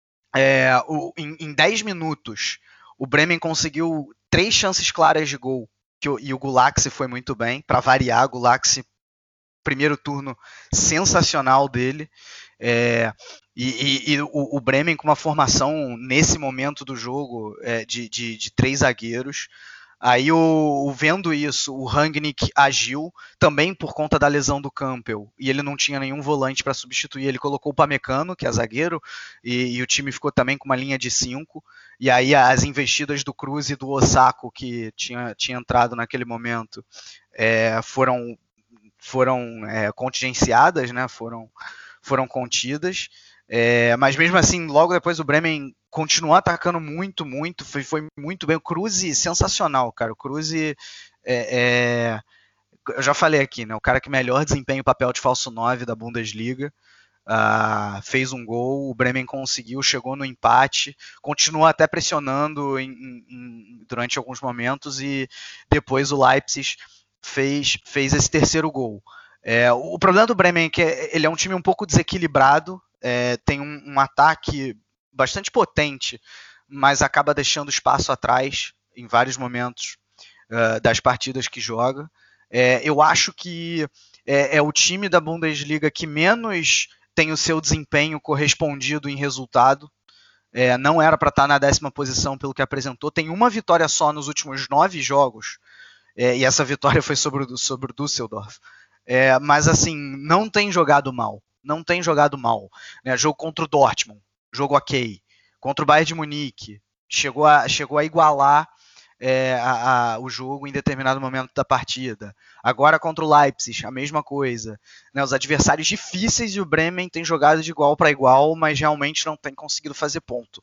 é, o, em, em dez minutos, o Bremen conseguiu três chances claras de gol, que o, e o Gulaxi foi muito bem, para variar. O Gulaxi, primeiro turno sensacional dele, é, e, e, e o, o Bremen com uma formação nesse momento do jogo é, de, de, de três zagueiros. Aí, o, o, vendo isso, o Rangnick agiu, também por conta da lesão do Campbell, e ele não tinha nenhum volante para substituir. Ele colocou o Pamecano, que é zagueiro, e, e o time ficou também com uma linha de cinco. E aí as investidas do Cruz e do Osako, que tinha, tinha entrado naquele momento, é, foram, foram é, contingenciadas, né? foram, foram contidas. É, mas mesmo assim, logo depois o Bremen continuou atacando muito, muito, foi, foi muito bem. O Cruz, sensacional, cara. O Cruz, é, é, eu já falei aqui, né? O cara que melhor desempenha o papel de falso nove da Bundesliga. Uh, fez um gol, o Bremen conseguiu, chegou no empate, continuou até pressionando em, em, durante alguns momentos, e depois o Leipzig fez, fez esse terceiro gol. É, o problema do Bremen é que ele é um time um pouco desequilibrado, é, tem um, um ataque bastante potente, mas acaba deixando espaço atrás em vários momentos uh, das partidas que joga. É, eu acho que é, é o time da Bundesliga que menos tem o seu desempenho correspondido em resultado. é, não era para estar na décima posição pelo que apresentou, tem uma vitória só nos últimos nove jogos, é, e essa vitória foi sobre o, sobre o Düsseldorf, é, mas assim, não tem jogado mal, não tem jogado mal, né? Jogo contra o Dortmund, jogo ok, contra o Bayern de Munique, chegou a, chegou a igualar É, a, a, o jogo em determinado momento da partida. Agora contra o Leipzig, a mesma coisa. Né, os adversários difíceis e o Bremen tem jogado de igual para igual, mas realmente não tem conseguido fazer ponto.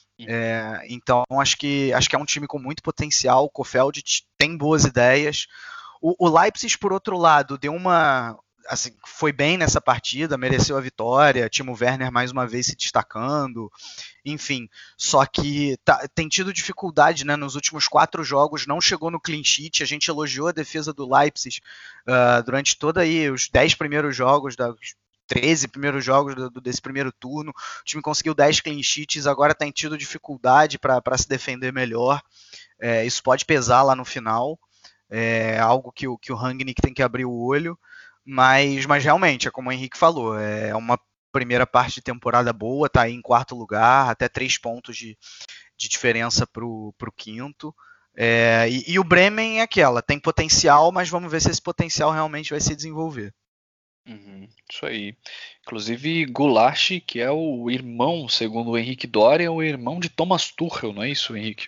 É, então acho que, acho que é um time com muito potencial. O Kofeld tem boas ideias. O, o Leipzig, por outro lado, deu uma... Assim, foi bem nessa partida, mereceu a vitória, Timo Werner mais uma vez se destacando, enfim, só que tá, tem tido dificuldade, né, nos últimos quatro jogos, não chegou no clean sheet, a gente elogiou a defesa do Leipzig uh, durante todos aí os dez primeiros jogos, da, os treze primeiros jogos do, desse primeiro turno, o time conseguiu dez clean sheets, agora tem tido dificuldade para se defender melhor, é, isso pode pesar lá no final, é algo que o, que o Rangnick tem que abrir o olho. Mas, mas realmente, é como o Henrique falou, é uma primeira parte de temporada boa, tá aí em quarto lugar, até três pontos de, de diferença pro, pro quinto. É, e, e o Bremen é aquela, tem potencial, mas vamos ver se esse potencial realmente vai se desenvolver. Uhum, isso aí. Inclusive, Goulash, que é o irmão, segundo o Henrique Doria, é o irmão de Thomas Tuchel, não é isso, Henrique?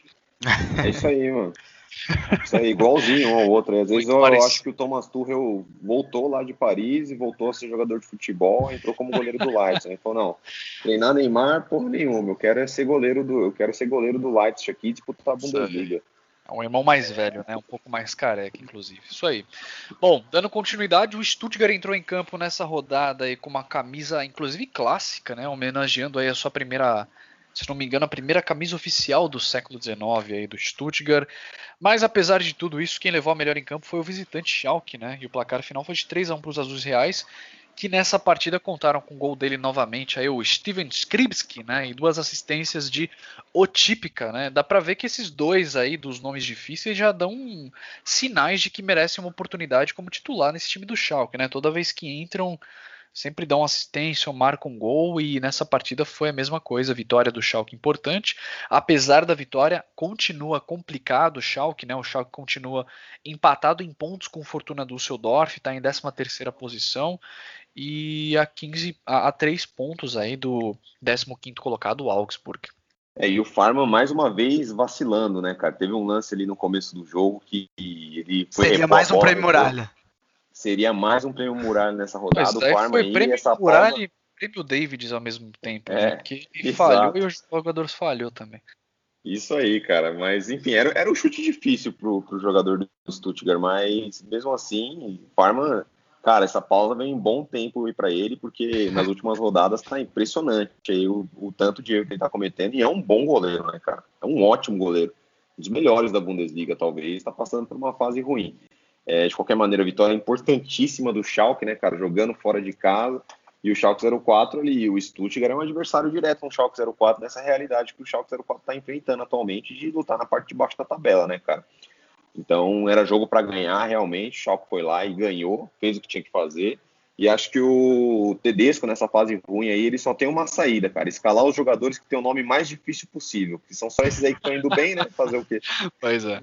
É isso aí, mano. Isso aí, igualzinho um ao outro. Às vezes eu, eu acho que o Thomas Tuchel voltou lá de Paris e voltou a ser jogador de futebol, entrou como goleiro do Leipzig. Ele falou, não, treinar Neymar, porra nenhuma, eu quero é ser goleiro do, eu quero ser goleiro do Leipzig aqui e disputar a Bundesliga. É um irmão mais velho, né? Um pouco mais careca, inclusive. Isso aí. Bom, dando continuidade, o Stuttgart entrou em campo nessa rodada aí com uma camisa, inclusive clássica, né? Homenageando aí a sua primeira... se não me engano, a primeira camisa oficial do século dezenove aí do Stuttgart. Mas apesar de tudo isso, quem levou a melhor em campo foi o visitante Schalke, né? E o placar final foi de três a um para os Azuis Reais, que nessa partida contaram com o gol dele novamente, aí o Steven Skripski, né? E duas assistências de Otípica, né? Dá para ver que esses dois aí dos nomes difíceis já dão sinais de que merecem uma oportunidade como titular nesse time do Schalke, né? Toda vez que entram, sempre dão assistência ou marcam um gol, e nessa partida foi a mesma coisa, vitória do Schalke importante. Apesar da vitória, continua complicado o Schalke, né? O Schalke continua empatado em pontos com o Fortuna Düsseldorf, está em décima terceira posição, e a, quinze, a, a três pontos aí do décimo quinto colocado, o Augsburg. É, e o Farman mais uma vez vacilando, né, cara? Teve um lance ali no começo do jogo que ele foi... Seria mais um prêmio Muralha. Seria mais um prêmio Muralha nessa rodada. Mas daí o foi aí, prêmio essa Muralha palma... e prêmio Davids ao mesmo tempo, é, né? Que ele falhou e os jogadores falhou também. Isso aí, cara. Mas, enfim, era, era um chute difícil pro, pro jogador do Stuttgart, mas mesmo assim, o Farman, cara, essa pausa vem em bom tempo aí pra ele, porque nas últimas rodadas tá impressionante aí o, o tanto de erro que ele tá cometendo, e é um bom goleiro, né, cara? É um ótimo goleiro. Um dos melhores da Bundesliga, talvez, tá passando por uma fase ruim. É, de qualquer maneira, a vitória importantíssima do Schalke, né, cara, jogando fora de casa, e o Schalke zero quatro ali, o Stuttgart é um adversário direto com o Schalke zero quatro nessa realidade que o Schalke zero quatro está enfrentando atualmente, de lutar na parte de baixo da tabela, né, cara. Então, era jogo para ganhar, realmente, o Schalke foi lá e ganhou, fez o que tinha que fazer, e acho que o Tedesco, nessa fase ruim aí, ele só tem uma saída, cara, escalar os jogadores que tem o nome mais difícil possível, que são só esses aí que estão indo bem, né, fazer o quê? Pois é.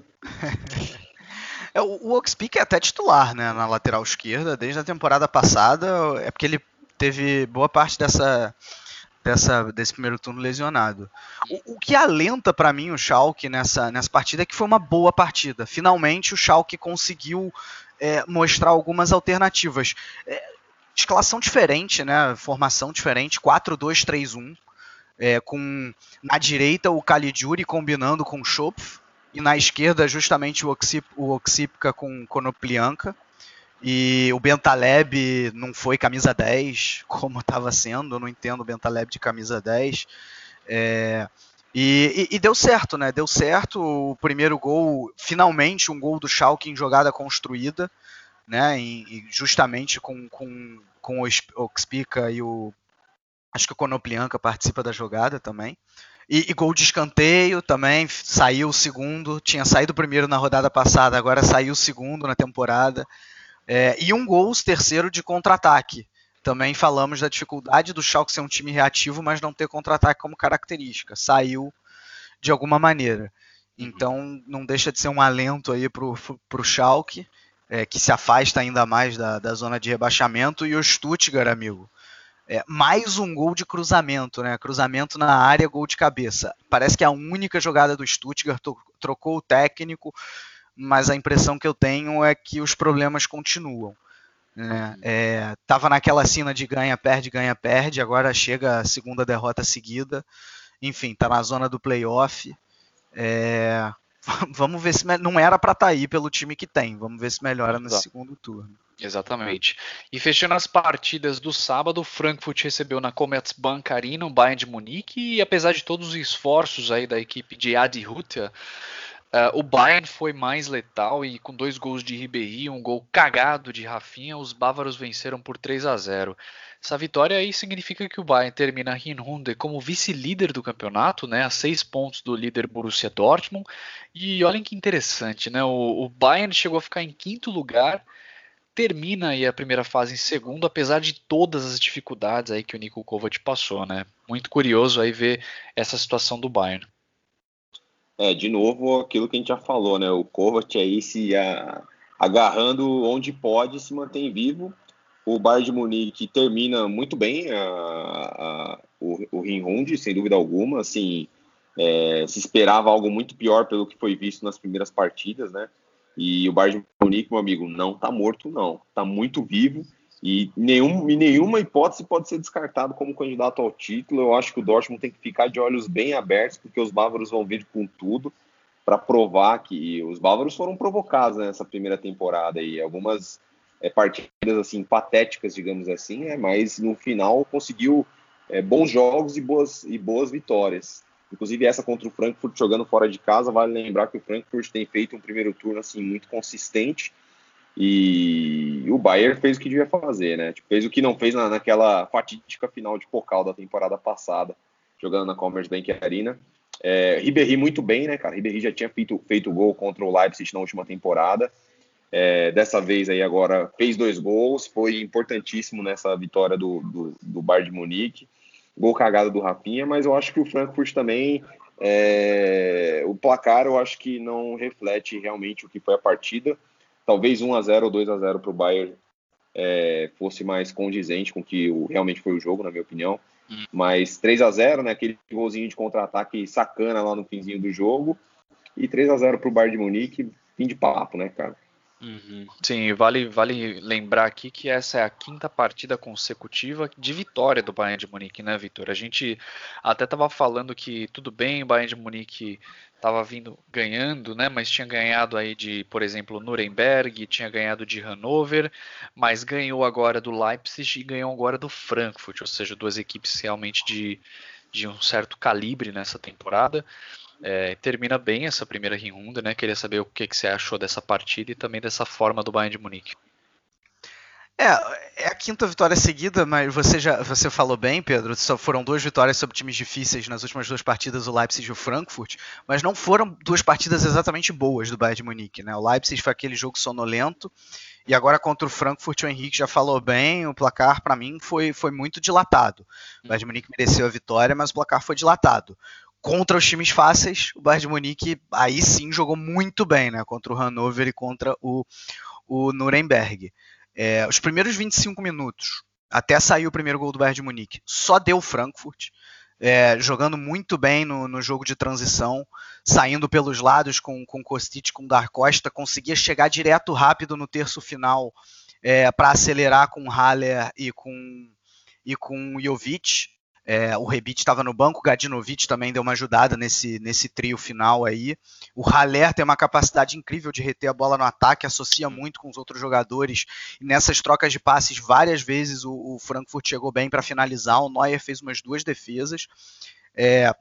É, o Oxpick é até titular, né, na lateral esquerda, desde a temporada passada, é porque ele teve boa parte dessa, dessa, desse primeiro turno lesionado. O, o que alenta para mim o Schalke nessa, nessa partida é que foi uma boa partida. Finalmente o Schalke conseguiu é, mostrar algumas alternativas. É, escalação diferente, né, formação diferente, quatro dois três um, é, com na direita o Caligiuri combinando com o Schopf, e na esquerda justamente o Oksip, o Oksipka com Konoplyanka, e o Bentaleb não foi camisa dez, como estava sendo, eu não entendo o Bentaleb de camisa dez, é, e, e, e deu certo, né, deu certo, o primeiro gol, finalmente um gol do Schalke em jogada construída, né, e, justamente com, com, com o Oksipka e o, acho que o Konoplyanka participa da jogada também. E, e gol de escanteio também, saiu o segundo, tinha saído o primeiro na rodada passada, agora saiu o segundo na temporada. É, e um gol, o terceiro, de contra-ataque. também falamos da dificuldade do Schalke ser um time reativo, mas não ter contra-ataque como característica. Saiu de alguma maneira. Então não deixa de ser um alento aí pro, pro Schalke, é, que se afasta ainda mais da, da zona de rebaixamento. E o Stuttgart, amigo, é, mais um gol de cruzamento, né? Cruzamento na área, gol de cabeça. Parece que é a única jogada do Stuttgart, trocou o técnico, mas a impressão que eu tenho é que os problemas continuam. Né? É, tava naquela cena de ganha, perde, ganha, perde, agora chega a segunda derrota seguida. Enfim, tá na zona do playoff. É, vamos ver se... Não era para estar tá aí pelo time que tem. Vamos ver se melhora no segundo turno. Exatamente. E fechando as partidas do sábado, o Frankfurt recebeu na Commerzbank Arena o Bayern de Munique e apesar de todos os esforços aí da equipe de Adi Hütter, uh, o Bayern foi mais letal e com dois gols de Ribéry, um gol cagado de Rafinha, os bávaros venceram por três a zero. Essa vitória aí significa que o Bayern termina a Hinrunde como vice-líder do campeonato, né, a seis pontos do líder Borussia Dortmund. E olhem que interessante, né, o, o Bayern chegou a ficar em quinto lugar, termina aí a primeira fase em segundo, apesar de todas as dificuldades aí que o Niko Kovac passou, né? Muito curioso aí ver essa situação do Bayern. É, de novo, aquilo que a gente já falou, né? O Kovac aí se a, agarrando onde pode, se mantém vivo. O Bayern de Munique termina muito bem a, a, o, o Hinrunde, sem dúvida alguma. Assim, é, se esperava algo muito pior pelo que foi visto nas primeiras partidas, né? E o Bayern de Munique, meu amigo, não tá morto, não. Tá muito vivo e nenhum, em nenhuma hipótese pode ser descartado como candidato ao título. Eu acho que o Dortmund tem que ficar de olhos bem abertos, porque os bávaros vão vir com tudo para provar que os bávaros foram provocados nessa primeira temporada. E algumas é, partidas assim, patéticas, digamos assim, é, mas no final conseguiu é, bons jogos e boas, e boas vitórias. Inclusive essa contra o Frankfurt jogando fora de casa, vale lembrar que o Frankfurt tem feito um primeiro turno assim, muito consistente e o Bayern fez o que devia fazer, né? Tipo, fez o que não fez na, naquela fatídica final de Pokal da temporada passada, jogando na Commerzbank Arena. É, Ribéry muito bem, né, cara? Ribéry já tinha feito, feito gol contra o Leipzig na última temporada. É, dessa vez aí agora fez dois gols, foi importantíssimo nessa vitória do, do, do Bayern de Munique. Gol cagado do Rafinha, mas eu acho que o Frankfurt também, é, o placar eu acho que não reflete realmente o que foi a partida. Talvez um a zero ou dois a zero para o Bayern é, fosse mais condizente com o que o, realmente foi o jogo, na minha opinião. Hum. Mas três a zero, né, aquele golzinho de contra-ataque sacana lá no finzinho do jogo. E três a zero para o Bayern de Munique, fim de papo, né, cara? Uhum. Sim, vale, vale lembrar aqui que essa é a quinta partida consecutiva de vitória do Bayern de Munique, né, Vitor? A gente até estava falando que tudo bem, o Bayern de Munique estava vindo ganhando, né, mas tinha ganhado aí de, por exemplo, Nuremberg, tinha ganhado de Hannover, mas ganhou agora do Leipzig e ganhou agora do Frankfurt, ou seja, duas equipes realmente de, de um certo calibre nessa temporada. É, termina bem essa primeira Hinrunde, né? Queria saber o que, que você achou dessa partida e também dessa forma do Bayern de Munique. É, é a quinta vitória seguida, mas você já você falou bem, Pedro, só foram duas vitórias sobre times difíceis nas últimas duas partidas, o Leipzig e o Frankfurt, mas não foram duas partidas exatamente boas do Bayern de Munique, né? O Leipzig foi aquele jogo sonolento, e agora contra o Frankfurt o Henrique já falou bem, o placar para mim foi, foi muito dilatado. O Bayern de Munique mereceu a vitória, mas o placar foi dilatado. Contra os times fáceis, o Bayern de Munique aí sim jogou muito bem, né? Contra o Hannover e contra o, o Nuremberg. É, os primeiros vinte e cinco minutos, até sair o primeiro gol do Bayern de Munique, só deu Frankfurt, é, jogando muito bem no, no jogo de transição, saindo pelos lados com, com Kostic, com Dar Costa, conseguia chegar direto rápido no terço final é, para acelerar com Haller e com, e com Jovic. É, o Rebic estava no banco, o Gadinovic também deu uma ajudada nesse, nesse trio final aí. O Haller tem uma capacidade incrível de reter a bola no ataque, associa muito com os outros jogadores. E nessas trocas de passes, várias vezes o, o Frankfurt chegou bem para finalizar. O Neuer fez umas duas defesas. É,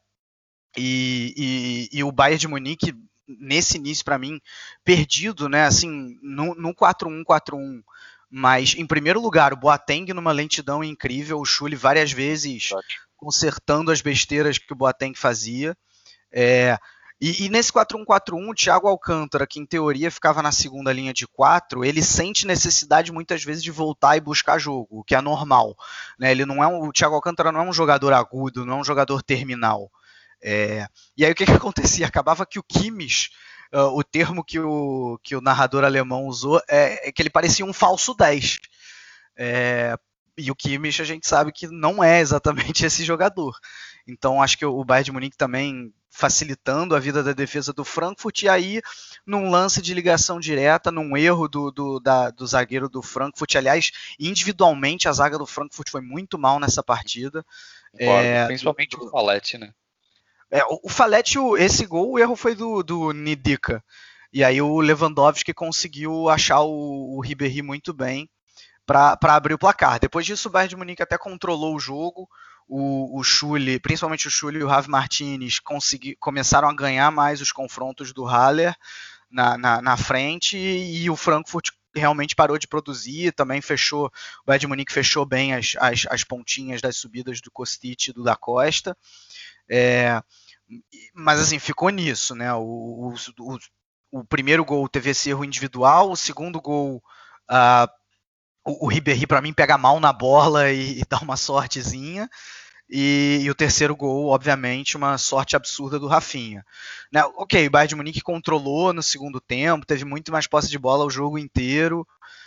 e, e, e o Bayern de Munique, nesse início, para mim, perdido, né? Assim, no, no quatro um quatro um. Mas, em primeiro lugar, o Boateng numa lentidão incrível, o Schulli várias vezes consertando as besteiras que o Boateng fazia. É, E, e nesse quatro um quatro um, o Thiago Alcântara, que em teoria ficava na segunda linha de quatro, ele sente necessidade muitas vezes de voltar e buscar jogo, o que é normal, né? Ele não é um, o Thiago Alcântara não é um jogador agudo, não é um jogador terminal. É, e aí o que, que acontecia? Acabava que o Kimmich, uh, o termo que o, que o narrador alemão usou, é, é que ele parecia um falso dez. É, e o Kimmich a gente sabe que não é exatamente esse jogador. Então acho que o Bayern de Munique também facilitando a vida da defesa do Frankfurt, e aí num lance de ligação direta, num erro do, do, da, do zagueiro do Frankfurt, aliás, individualmente a zaga do Frankfurt foi muito mal nessa partida. Concordo, é, principalmente do, o Falete, né? É, o Falete, esse gol, o erro foi do, do Nidica. E aí o Lewandowski conseguiu achar o, o Ribéry muito bem para abrir o placar. Depois disso, o Bayern de Munique até controlou o jogo. O, o Schulli, principalmente o Schulli e o Javi Martinez, consegui, começaram a ganhar mais os confrontos do Haller na, na, na frente, e, e o Frankfurt realmente parou de produzir, também fechou, o Bayern de Munique fechou bem as, as, as pontinhas das subidas do Kostic e do Da Costa. É, mas assim, ficou nisso, né? O, o, o primeiro gol teve esse erro individual, o segundo gol, uh, o, o Ribéry para mim pega mal na bola e, e dá uma sortezinha, e, e o terceiro gol, obviamente, uma sorte absurda do Rafinha. Né? Ok, o Bayern de Munique controlou no segundo tempo, teve muito mais posse de bola o jogo inteiro,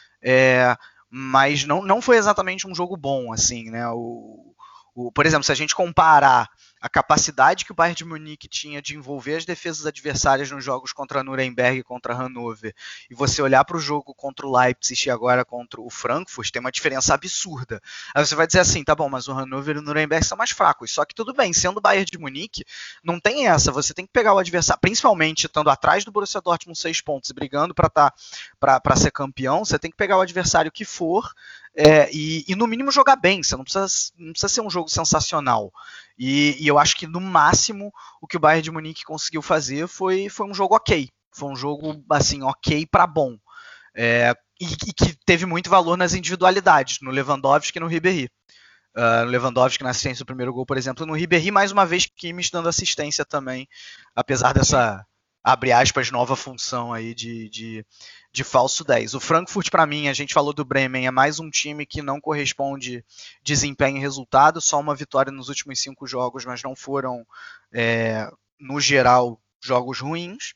é, mas não, não foi exatamente um jogo bom, assim, né? O, o, por exemplo, se a gente comparar a capacidade que o Bayern de Munique tinha de envolver as defesas adversárias nos jogos contra Nuremberg e contra Hannover, e você olhar para o jogo contra o Leipzig e agora contra o Frankfurt, tem uma diferença absurda. Aí você vai dizer assim, tá bom, mas o Hannover e o Nuremberg são mais fracos, só que tudo bem, sendo o Bayern de Munique, não tem essa, você tem que pegar o adversário, principalmente estando atrás do Borussia Dortmund seis pontos e brigando para tá, para ser campeão, você tem que pegar o adversário que for, É, e, e no mínimo jogar bem, você não precisa, não precisa ser um jogo sensacional. E, e eu acho que no máximo o que o Bayern de Munique conseguiu fazer foi, foi um jogo ok. Foi um jogo assim, ok para bom. É, e, e que teve muito valor nas individualidades, no Lewandowski e no Ribéry. Uh, no Lewandowski na assistência do primeiro gol, por exemplo. No Ribéry, mais uma vez, Kimmich dando assistência também, apesar dessa, abre aspas, nova função aí de, de, de falso dez. O Frankfurt, para mim, a gente falou do Bremen, é mais um time que não corresponde desempenho e resultado, só uma vitória nos últimos cinco jogos, mas não foram, é, no geral, jogos ruins.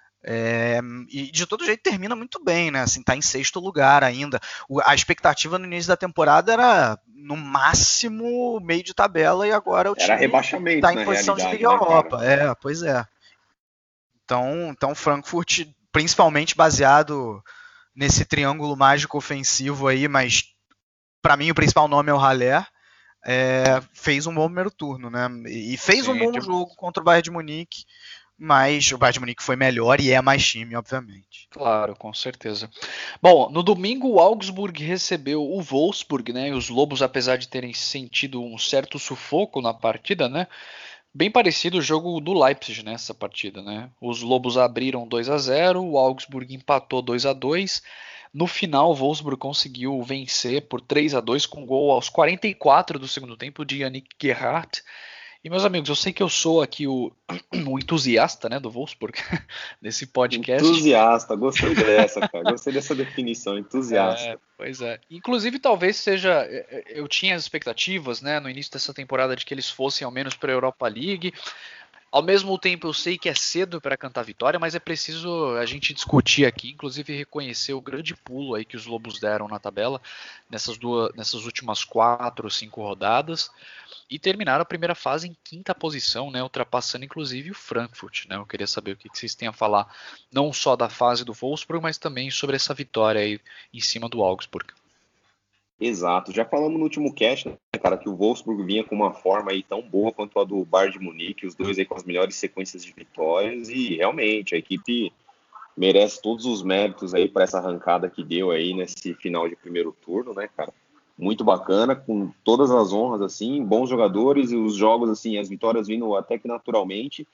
É, e de todo jeito termina muito bem, né? Assim, tá em sexto lugar ainda. O, a expectativa no início da temporada era no máximo meio de tabela, e agora o era time rebaixamento, tá em posição de Liga né, Europa. Cara? É, pois é. Então, então Frankfurt, principalmente baseado nesse triângulo mágico ofensivo aí, mas para mim o principal nome é o Haller, é, fez um bom primeiro turno, né? E fez Sim, um bom de... jogo contra o Bayern de Munique, mas o Bayern de Munique foi melhor e é mais time, obviamente. Claro, com certeza. Bom, no domingo o Augsburg recebeu o Wolfsburg, né? E os Lobos, apesar de terem sentido um certo sufoco na partida, né? Bem parecido o jogo do Leipzig nessa partida, né? Os Lobos abriram dois a zero, o Augsburg empatou dois a dois. No final, o Wolfsburg conseguiu vencer por três a dois com gol aos quarenta e quatro do segundo tempo de Yannick Gerhardt. E, meus amigos, eu sei que eu sou aqui o, o entusiasta, né, do Wolfsburg, nesse podcast. Entusiasta, gostei dessa, cara. Gostei dessa definição, entusiasta. É, pois é. Inclusive, talvez seja... Eu tinha as expectativas, né, no início dessa temporada de que eles fossem ao menos para a Europa League. Ao mesmo tempo, eu sei que é cedo para cantar vitória, mas é preciso a gente discutir aqui, inclusive reconhecer o grande pulo aí que os Lobos deram na tabela nessas, duas, nessas últimas quatro ou cinco rodadas. E terminaram a primeira fase em quinta posição, né, ultrapassando inclusive o Frankfurt. Né? Eu queria saber o que vocês têm a falar, não só da fase do Wolfsburg, mas também sobre essa vitória aí em cima do Augsburg. Exato, já falamos no último cast, né, cara, que o Wolfsburg vinha com uma forma aí tão boa quanto a do Bayern de Munique, os dois aí com as melhores sequências de vitórias, e realmente a equipe merece todos os méritos aí para essa arrancada que deu aí nesse final de primeiro turno, né, cara? Muito bacana, com todas as honras, assim, bons jogadores e os jogos, assim, as vitórias vindo até que naturalmente,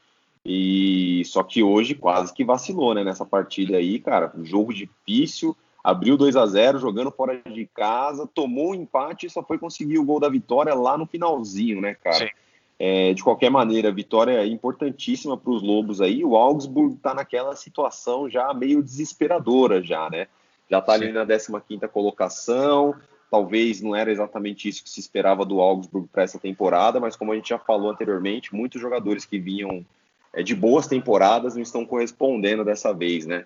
e só que hoje quase que vacilou, né, nessa partida aí, cara, um jogo difícil, abriu dois a zero, jogando fora de casa, tomou um empate e só foi conseguir o gol da vitória lá no finalzinho, né, cara? Sim. É, de qualquer maneira, vitória importantíssima para os Lobos aí. O Augsburg está naquela situação já meio desesperadora já, né? Já está ali na décima quinta colocação. Talvez não era exatamente isso que se esperava do Augsburg para essa temporada, mas como a gente já falou anteriormente, muitos jogadores que vinham é, de boas temporadas não estão correspondendo dessa vez, né?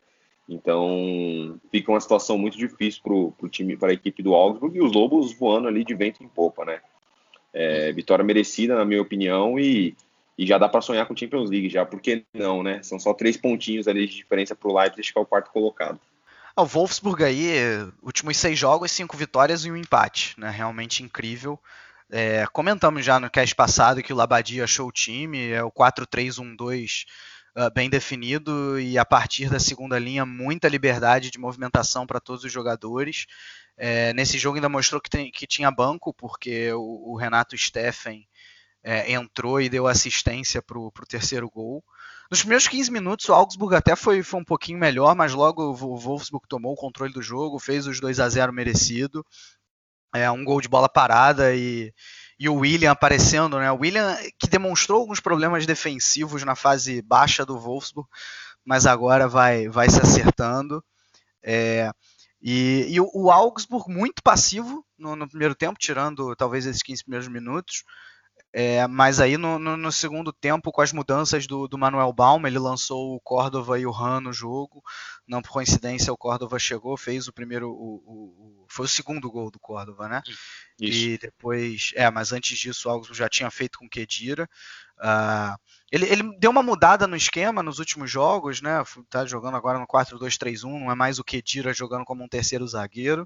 Então fica uma situação muito difícil para o time, para a equipe do Augsburg, e os Lobos voando ali de vento em popa, né? É, vitória merecida, na minha opinião, e, e já dá para sonhar com o Champions League já, por que não, né? São só três pontinhos ali de diferença para o Leipzig, que é o quarto colocado. Ah, o Wolfsburg aí, últimos seis jogos, cinco vitórias e um empate, né? Realmente incrível. É, comentamos já no cast passado que o Labbadia achou o time, é o quatro três um dois uh, bem definido, e a partir da segunda linha muita liberdade de movimentação para todos os jogadores. É, nesse jogo ainda mostrou que, tem, que tinha banco, porque o, o Renato Steffen é, entrou e deu assistência para o terceiro gol. Nos primeiros quinze minutos o Augsburg até foi, foi um pouquinho melhor, mas logo o Wolfsburg tomou o controle do jogo, fez os dois a zero merecido. É, um gol de bola parada e, e o William aparecendo, né? O William que demonstrou alguns problemas defensivos na fase baixa do Wolfsburg, mas agora vai, vai se acertando. É, e, e o, o Augsburg muito passivo no, no primeiro tempo, tirando talvez esses quinze primeiros minutos. É, mas aí no, no, no segundo tempo, com as mudanças do, do Manuel Baum, ele lançou o Córdoba e o Han no jogo. Não por coincidência, o Córdoba chegou, fez o primeiro, o, o, o, foi o segundo gol do Córdoba, né? Isso. E depois, é, mas antes disso o Augsburg já tinha feito com o Khedira. Uh, ele, ele deu uma mudada no esquema nos últimos jogos, né? Tá jogando agora no quatro dois três um, não é mais o Khedira jogando como um terceiro zagueiro.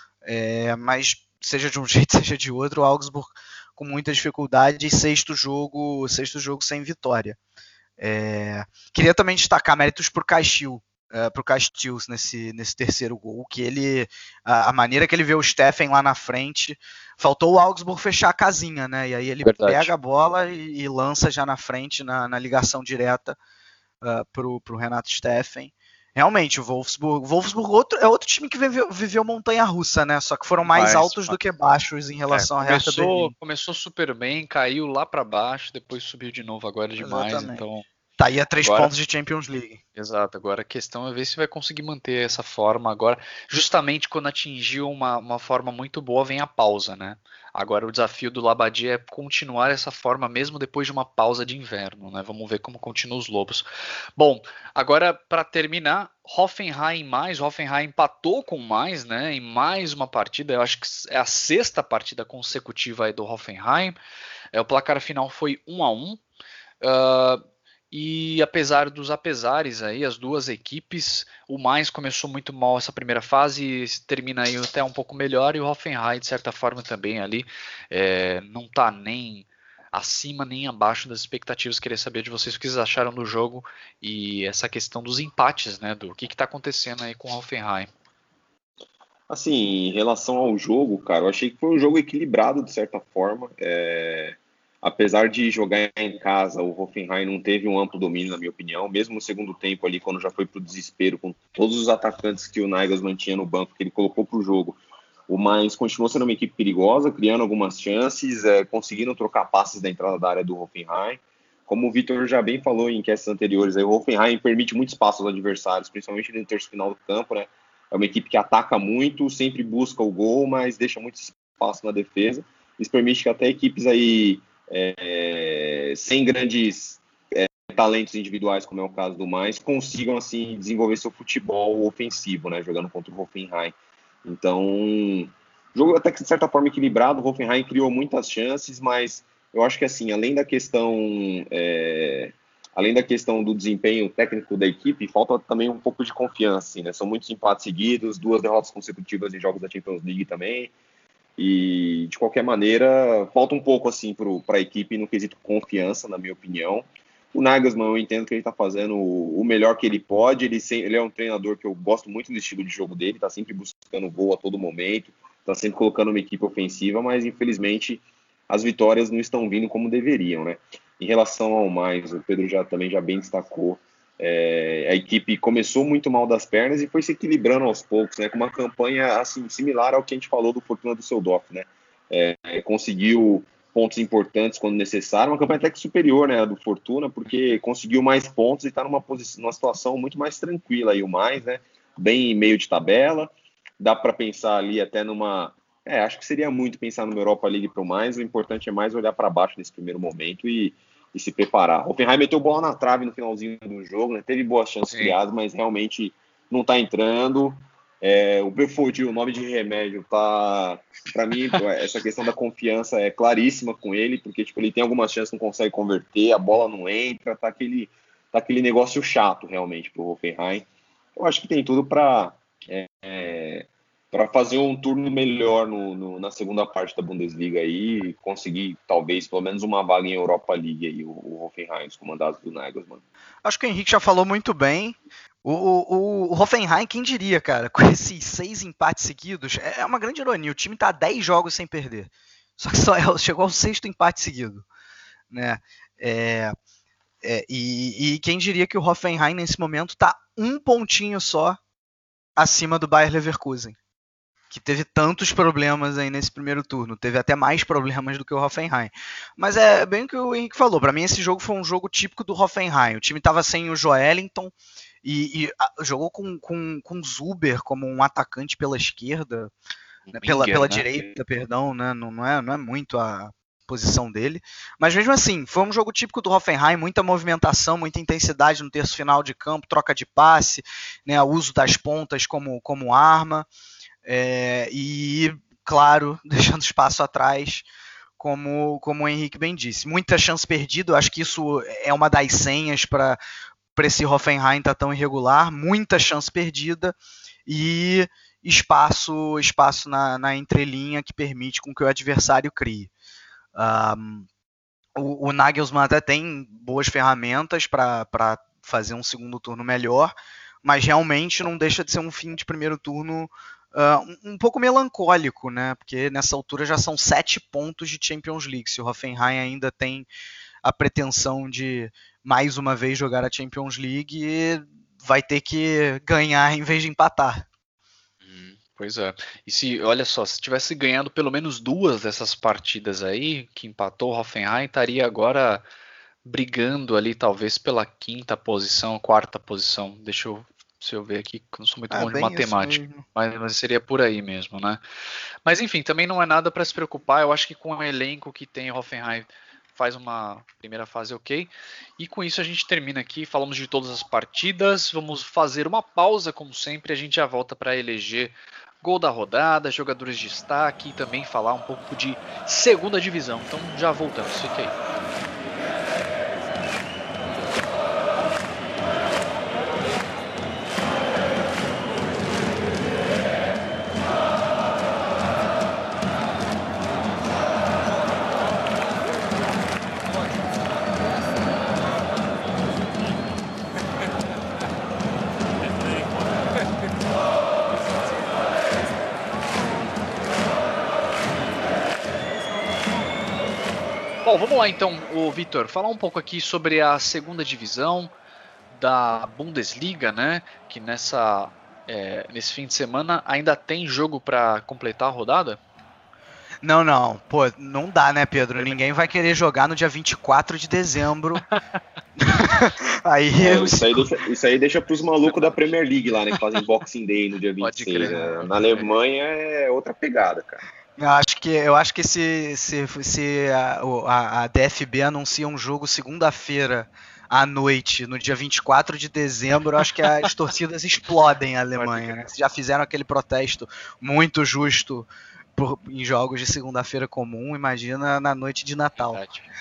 É, mas seja de um jeito, seja de outro, o Augsburg com muita dificuldade, e sexto jogo, sexto jogo sem vitória. É, queria também destacar méritos para o Caixil, é, para o Caixils nesse, nesse terceiro gol, que ele, a, a maneira que ele vê o Steffen lá na frente, faltou o Augsburg fechar a casinha, né? E aí ele Verdade. pega a bola e, e lança já na frente, na, na ligação direta uh, para o Renato Steffen. Realmente, o Wolfsburg, o Wolfsburg outro, é outro time que viveu, viveu montanha-russa, né? Só que foram mais Mas, altos do que baixos em relação é, à Hertha Berlim. Começou super bem, caiu lá para baixo, depois subiu de novo agora demais. Exatamente. Então tá aí a três agora, pontos de Champions League. Exato, agora a questão é ver se vai conseguir manter essa forma agora. Justamente quando atingiu uma, uma forma muito boa, vem a pausa, né? Agora o desafio do Labbadia é continuar essa forma mesmo depois de uma pausa de inverno, né? Vamos ver como continuam os Lobos. Bom, agora para terminar, Hoffenheim mais, Hoffenheim empatou com mais, né? Em mais uma partida, eu acho que é a sexta partida consecutiva aí do Hoffenheim. É, o placar final foi um a um. Uh, E apesar dos apesares aí, as duas equipes, o mais começou muito mal essa primeira fase, termina aí até um pouco melhor, e o Hoffenheim de certa forma também ali é, não está nem acima nem abaixo das expectativas. Queria saber de vocês o que vocês acharam do jogo e essa questão dos empates, né, do que está acontecendo aí com o Hoffenheim. Assim, em relação ao jogo, cara, eu achei que foi um jogo equilibrado de certa forma. É... Apesar de jogar em casa, o Hoffenheim não teve um amplo domínio, na minha opinião. Mesmo no segundo tempo ali, quando já foi para o desespero, com todos os atacantes que o Nagelsmann tinha no banco, que ele colocou para o jogo, o Mainz continuou sendo uma equipe perigosa, criando algumas chances, é, conseguindo trocar passes da entrada da área do Hoffenheim. Como o Vitor já bem falou em castes anteriores, aí, o Hoffenheim permite muito espaço aos adversários, principalmente no terço final do campo, né? É uma equipe que ataca muito, sempre busca o gol, mas deixa muito espaço na defesa. Isso permite que até equipes aí É, sem grandes é, talentos individuais, como é o caso do Mainz, consigam assim desenvolver seu futebol ofensivo, né, jogando contra o Hoffenheim. Então, jogo até que de certa forma equilibrado. O Hoffenheim criou muitas chances, mas eu acho que assim, além da questão é, além da questão do desempenho técnico da equipe, falta também um pouco de confiança, assim, né? São muitos empates seguidos, duas derrotas consecutivas em jogos da Champions League também. E, de qualquer maneira, falta um pouco assim para a equipe no quesito confiança, na minha opinião. O Nagelsmann, eu entendo que ele está fazendo o, o melhor que ele pode. Ele, sem, ele é um treinador que eu gosto muito do estilo de jogo dele, está sempre buscando gol a todo momento, está sempre colocando uma equipe ofensiva, mas infelizmente as vitórias não estão vindo como deveriam, né? Em relação ao mais, o Pedro já, também já bem destacou, É, a equipe começou muito mal das pernas e foi se equilibrando aos poucos, né, com uma campanha assim, similar ao que a gente falou do Fortuna Düsseldorf, né? É, conseguiu pontos importantes quando necessário, uma campanha até que superior, né, a do Fortuna, porque conseguiu mais pontos e está numa, posição, numa situação muito mais tranquila aí o mais, né, bem meio de tabela, dá para pensar ali até numa, é, acho que seria muito pensar numa Europa League para o mais, o importante é mais olhar para baixo nesse primeiro momento e, e se preparar. O Hoffenheim meteu bola na trave no finalzinho do jogo, né, teve boas chances criadas, mas realmente não está entrando. É, o Belfodil, o nome de remédio, tá, para mim, essa questão da confiança é claríssima com ele, porque tipo, ele tem algumas chances, não consegue converter, a bola não entra, tá aquele, tá aquele negócio chato realmente pro Hoffenheim. Eu acho que tem tudo para é, é, para fazer um turno melhor no, no, na segunda parte da Bundesliga aí, e conseguir talvez pelo menos uma vaga em Europa League aí, o, o Hoffenheim, os comandados do Nagelsmann. Acho que o Henrique já falou muito bem. O, o, o Hoffenheim, quem diria, cara, com esses seis empates seguidos, é uma grande ironia. O time tá há dez jogos sem perder. Só que só é, chegou ao sexto empate seguido. Né? É, é, e, e quem diria que o Hoffenheim, nesse momento, tá um pontinho só acima do Bayer Leverkusen, que teve tantos problemas aí nesse primeiro turno. Teve até mais problemas do que o Hoffenheim. Mas é bem o que o Henrique falou. Para mim, esse jogo foi um jogo típico do Hoffenheim. O time tava sem o Joelinton, E, e a, jogou com, com, com Zuber como um atacante pela esquerda, né, pela, pela né? direita, perdão, né, não, não, é, não é muito a posição dele, mas mesmo assim, foi um jogo típico do Hoffenheim, muita movimentação, muita intensidade no terço final de campo, troca de passe, né, o uso das pontas como, como arma, é, e, claro, deixando espaço atrás, como, como o Henrique bem disse. Muita chance perdida, eu acho que isso é uma das senhas para para esse Hoffenheim tá tão irregular, muita chance perdida e espaço, espaço na, na entrelinha que permite com que o adversário crie. Um, o, o Nagelsmann até tem boas ferramentas para fazer um segundo turno melhor, mas realmente não deixa de ser um fim de primeiro turno uh, um, um pouco melancólico, né? Porque nessa altura já são sete pontos de Champions League, se o Hoffenheim ainda tem a pretensão de mais uma vez jogar a Champions League, vai ter que ganhar em vez de empatar. Hum, pois é. E se, olha só, se tivesse ganhado pelo menos duas dessas partidas aí, que empatou o Hoffenheim, estaria agora brigando ali talvez pela quinta posição, quarta posição. Deixa eu, se eu ver aqui, que eu não sou muito é, bom de matemática, mas, mas seria por aí mesmo, né? Mas enfim, também não é nada para se preocupar. Eu acho que com o elenco que tem o Hoffenheim faz uma primeira fase ok, e com isso a gente termina aqui, falamos de todas as partidas, vamos fazer uma pausa como sempre, a gente já volta para eleger gol da rodada, jogadores de destaque e também falar um pouco de segunda divisão, então já voltamos, fique aí. Bom, vamos lá então, o Vitor, falar um pouco aqui sobre a segunda divisão da Bundesliga, né? Que nessa, é, nesse fim de semana ainda tem jogo para completar a rodada? Não, não. Pô, não dá, né, Pedro? Ninguém vai querer jogar no dia vinte e quatro de dezembro. aí é, isso, aí deixa, isso aí deixa pros malucos da Premier League lá, né? Que fazem Boxing Day no dia vinte e seis. Né? Na Alemanha é outra pegada, cara. Eu acho que, eu acho que se, se, se a, a, a D F B anuncia um jogo segunda-feira à noite, no dia vinte e quatro de dezembro, eu acho que as torcidas explodem na Alemanha. Né? Já fizeram aquele protesto muito justo por, em jogos de segunda-feira comum, imagina na noite de Natal.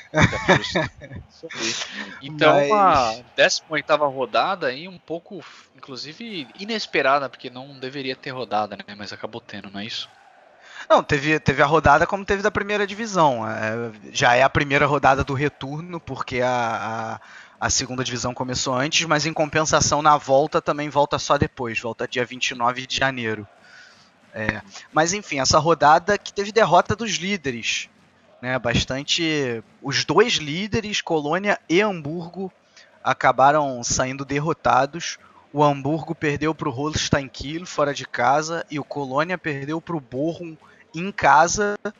Então, Mas... a décima oitava rodada aí, um pouco, inclusive, inesperada, porque não deveria ter rodada, né? Mas acabou tendo, não é isso? Não, teve, teve a rodada como teve da primeira divisão. É, já é a primeira rodada do retorno, porque a, a, a segunda divisão começou antes, mas em compensação na volta também volta só depois, volta dia vinte e nove de janeiro. É, mas enfim, essa rodada que teve derrota dos líderes. Né, bastante. Os dois líderes, Colônia e Hamburgo, acabaram saindo derrotados. O Hamburgo perdeu para o Holstein Kiel fora de casa e o Colônia perdeu para o Bochum em casa,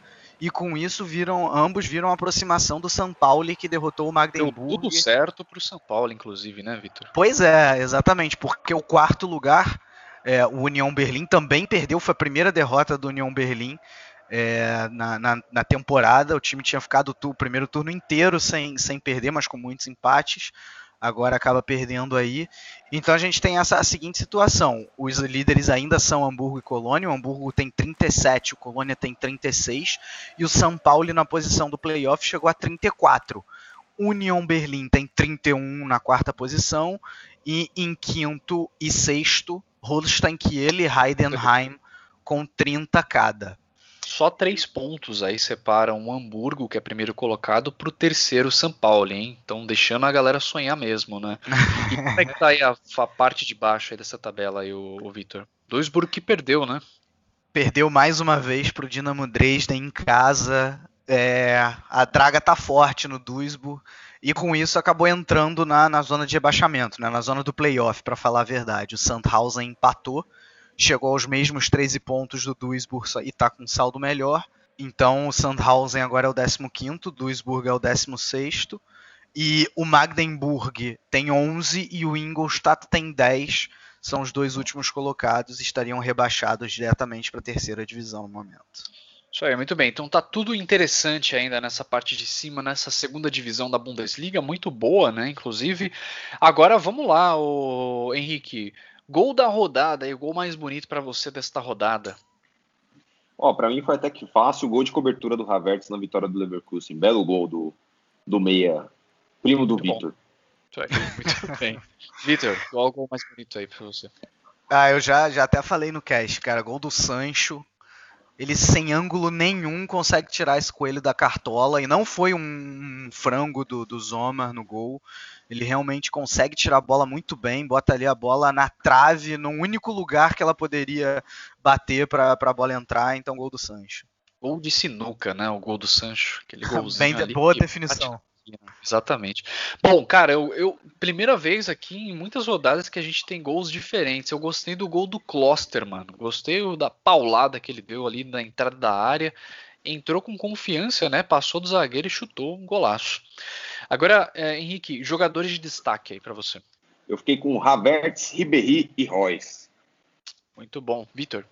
e com isso viram, ambos viram a aproximação do São Paulo, que derrotou o Magdeburg. Deu tudo certo pro São Paulo, inclusive, né, Vitor? Pois é, exatamente, porque o quarto lugar, é, o União Berlim, também perdeu, foi a primeira derrota do União Berlim é, na, na, na temporada. O time tinha ficado o primeiro turno inteiro sem, sem perder, mas com muitos empates. Agora acaba perdendo aí. Então a gente tem essa a seguinte situação. Os líderes ainda são Hamburgo e Colônia. O Hamburgo tem trinta e sete, o Colônia tem trinta e seis. E o São Paulo, na posição do playoff, chegou a trinta e quatro. União Berlim tem trinta e um na quarta posição. E em quinto e sexto, Holstein Kiel e Heidenheim com trinta cada. Só três pontos aí separam o Hamburgo, que é primeiro colocado, pro terceiro São Paulo, hein? Então deixando a galera sonhar mesmo, né? E como é que tá aí a, a parte de baixo aí dessa tabela aí, o, o Vitor? Duisburg que perdeu, né? Perdeu mais uma vez pro Dinamo Dresden em casa. É, a draga tá forte no Duisburg. E com isso acabou entrando na, na zona de rebaixamento, né? Na zona do playoff, para falar a verdade. O Sandhausen empatou. Chegou aos mesmos treze pontos do Duisburg e está com saldo melhor. Então o Sandhausen agora é o décimo quinto, o Duisburg é o décimo sexto. E o Magdeburg tem onze e o Ingolstadt tem dez. São os dois últimos colocados e estariam rebaixados diretamente para a terceira divisão no momento. Isso aí, muito bem. Então tá tudo interessante ainda nessa parte de cima, nessa segunda divisão da Bundesliga, muito boa, né? Inclusive. Agora vamos lá, o Henrique. Gol da rodada, e o gol mais bonito para você desta rodada? Ó, para mim foi até que fácil o gol de cobertura do Havertz na vitória do Leverkusen. Belo gol do, do meia, primo do Vitor. Muito bem. Vitor, qual o gol mais bonito aí para você? Ah, eu já, já até falei no cast, cara. Gol do Sancho. Ele sem ângulo nenhum consegue tirar esse coelho da cartola. E não foi um frango do, do Zomer no gol. Ele realmente consegue tirar a bola muito bem. Bota ali a bola na trave, no único lugar que ela poderia bater para a bola entrar. Então, gol do Sancho. Gol de sinuca, né? O gol do Sancho. Aquele golzinho bem, ali. Boa definição. Exatamente. Bom, cara, eu, eu primeira vez aqui em muitas rodadas que a gente tem gols diferentes. Eu gostei do gol do Kloster, mano. Gostei da paulada que ele deu ali na entrada da área. Entrou com confiança, né? Passou do zagueiro e chutou um golaço. Agora, é, Henrique, jogadores de destaque aí pra você. Eu fiquei com Havertz, Ribéry e Reus. Muito bom. Vitor?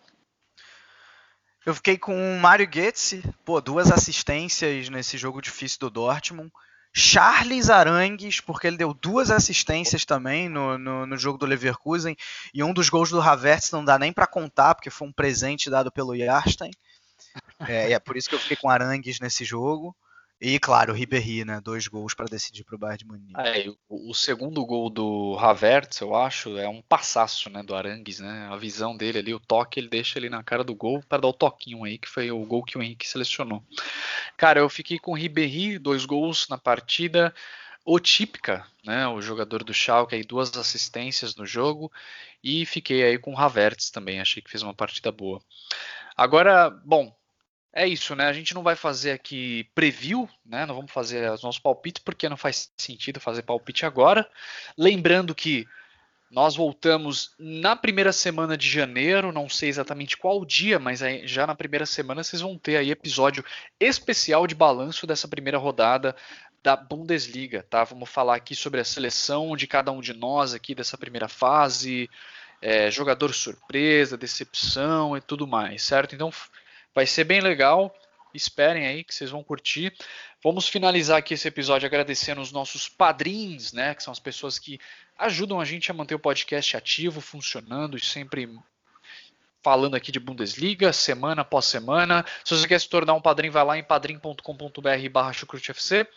Eu fiquei com o Mário Götze. Pô, duas assistências nesse jogo difícil do Dortmund. Charles Arangues, porque ele deu duas assistências também no, no, no jogo do Leverkusen, e um dos gols do Havertz não dá nem para contar, porque foi um presente dado pelo Jarstein. É, é por isso que eu fiquei com Arangues nesse jogo. E, claro, o Ribéry, né? Dois gols para decidir para o Bayern de Munique. É, o, o segundo gol do Havertz, eu acho, é um passaço, né, do Arangues, né? A visão dele ali, o toque, ele deixa ele na cara do gol para dar o toquinho aí, que foi o gol que o Henrique selecionou. Cara, eu fiquei com o Ribéry, dois gols na partida. O Típica, né, o jogador do Schalke, aí, duas assistências no jogo. E fiquei aí com o Havertz também, achei que fez uma partida boa. Agora, bom... É isso, né? A gente não vai fazer aqui preview, né? Não vamos fazer os nossos palpites, porque não faz sentido fazer palpite agora. Lembrando que nós voltamos na primeira semana de janeiro, não sei exatamente qual dia, mas aí, já na primeira semana vocês vão ter aí episódio especial de balanço dessa primeira rodada da Bundesliga, tá? Vamos falar aqui sobre a seleção de cada um de nós aqui dessa primeira fase, é, jogador surpresa, decepção e tudo mais, certo? Então... vai ser bem legal, esperem aí que vocês vão curtir. Vamos finalizar aqui esse episódio agradecendo os nossos padrinhos, né, que são as pessoas que ajudam a gente a manter o podcast ativo, funcionando e sempre falando aqui de Bundesliga, semana após semana. Se você quer se tornar um padrinho, vai lá em padrim ponto com ponto br barra chucrute F C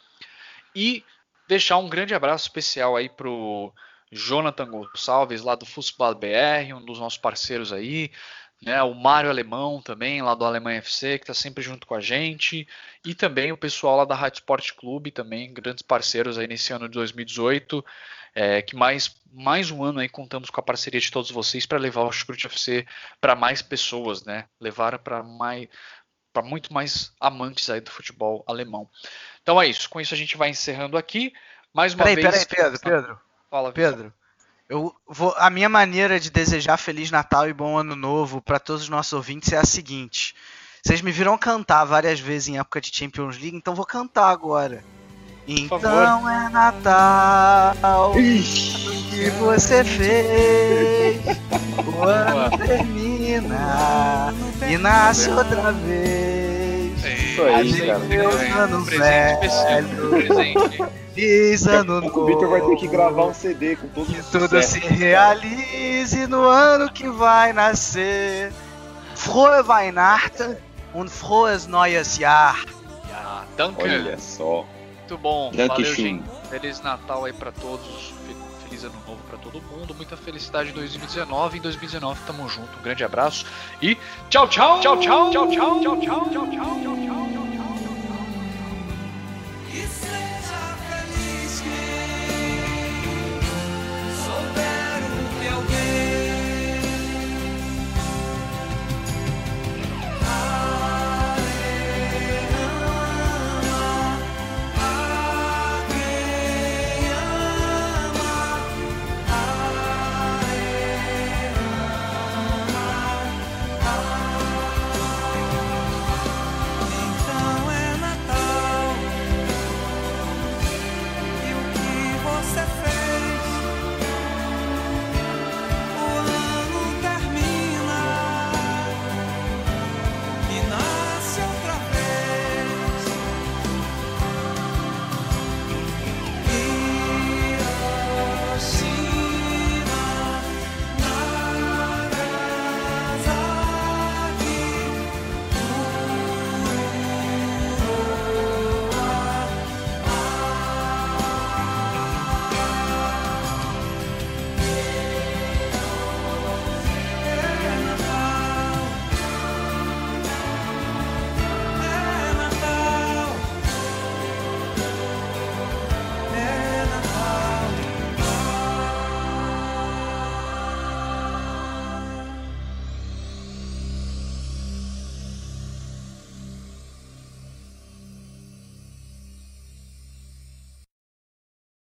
e deixar um grande abraço especial aí pro Jonathan Gonçalves, lá do Fußball B R, um dos nossos parceiros aí. Né, o Mário Alemão também, lá do Alemanha F C, que está sempre junto com a gente, e também o pessoal lá da Rádio Esporte Clube, também grandes parceiros aí nesse ano de dois mil e dezoito, é, que mais, mais um ano aí contamos com a parceria de todos vocês para levar o Chucrute F C para mais pessoas, né, levar para mais, para muito mais amantes aí do futebol alemão. Então é isso, com isso a gente vai encerrando aqui, mais uma peraí, vez... Peraí, Pedro, Pedro, Fala, Pedro. Eu vou, a minha maneira de desejar Feliz Natal e Bom Ano Novo para todos os nossos ouvintes é a seguinte: Vocês me viram cantar várias vezes em época de Champions League, então vou cantar agora. Então é Natal, Ixi. o que você fez? O ano termina e nasce outra vez. Isso aí, cara. Deus, ano presente especial. velho. Presente. Feliz ano novo. O Vitor vai ter que gravar um C D com todos Que os tudo sucessos. se realize no ano que vai nascer. Frohe Weihnachten und frohes neues Jahr. Ah, Duncan. Olha só. Muito bom. Danke Valeu, schön. gente. Feliz Natal aí pra todos. Feliz ano novo pra todo mundo. Muita felicidade em dois mil e dezenove. Em dois mil e dezenove tamo junto. Um grande abraço e tchau, tchau, tchau, tchau, tchau, tchau, tchau, tchau, tchau, tchau.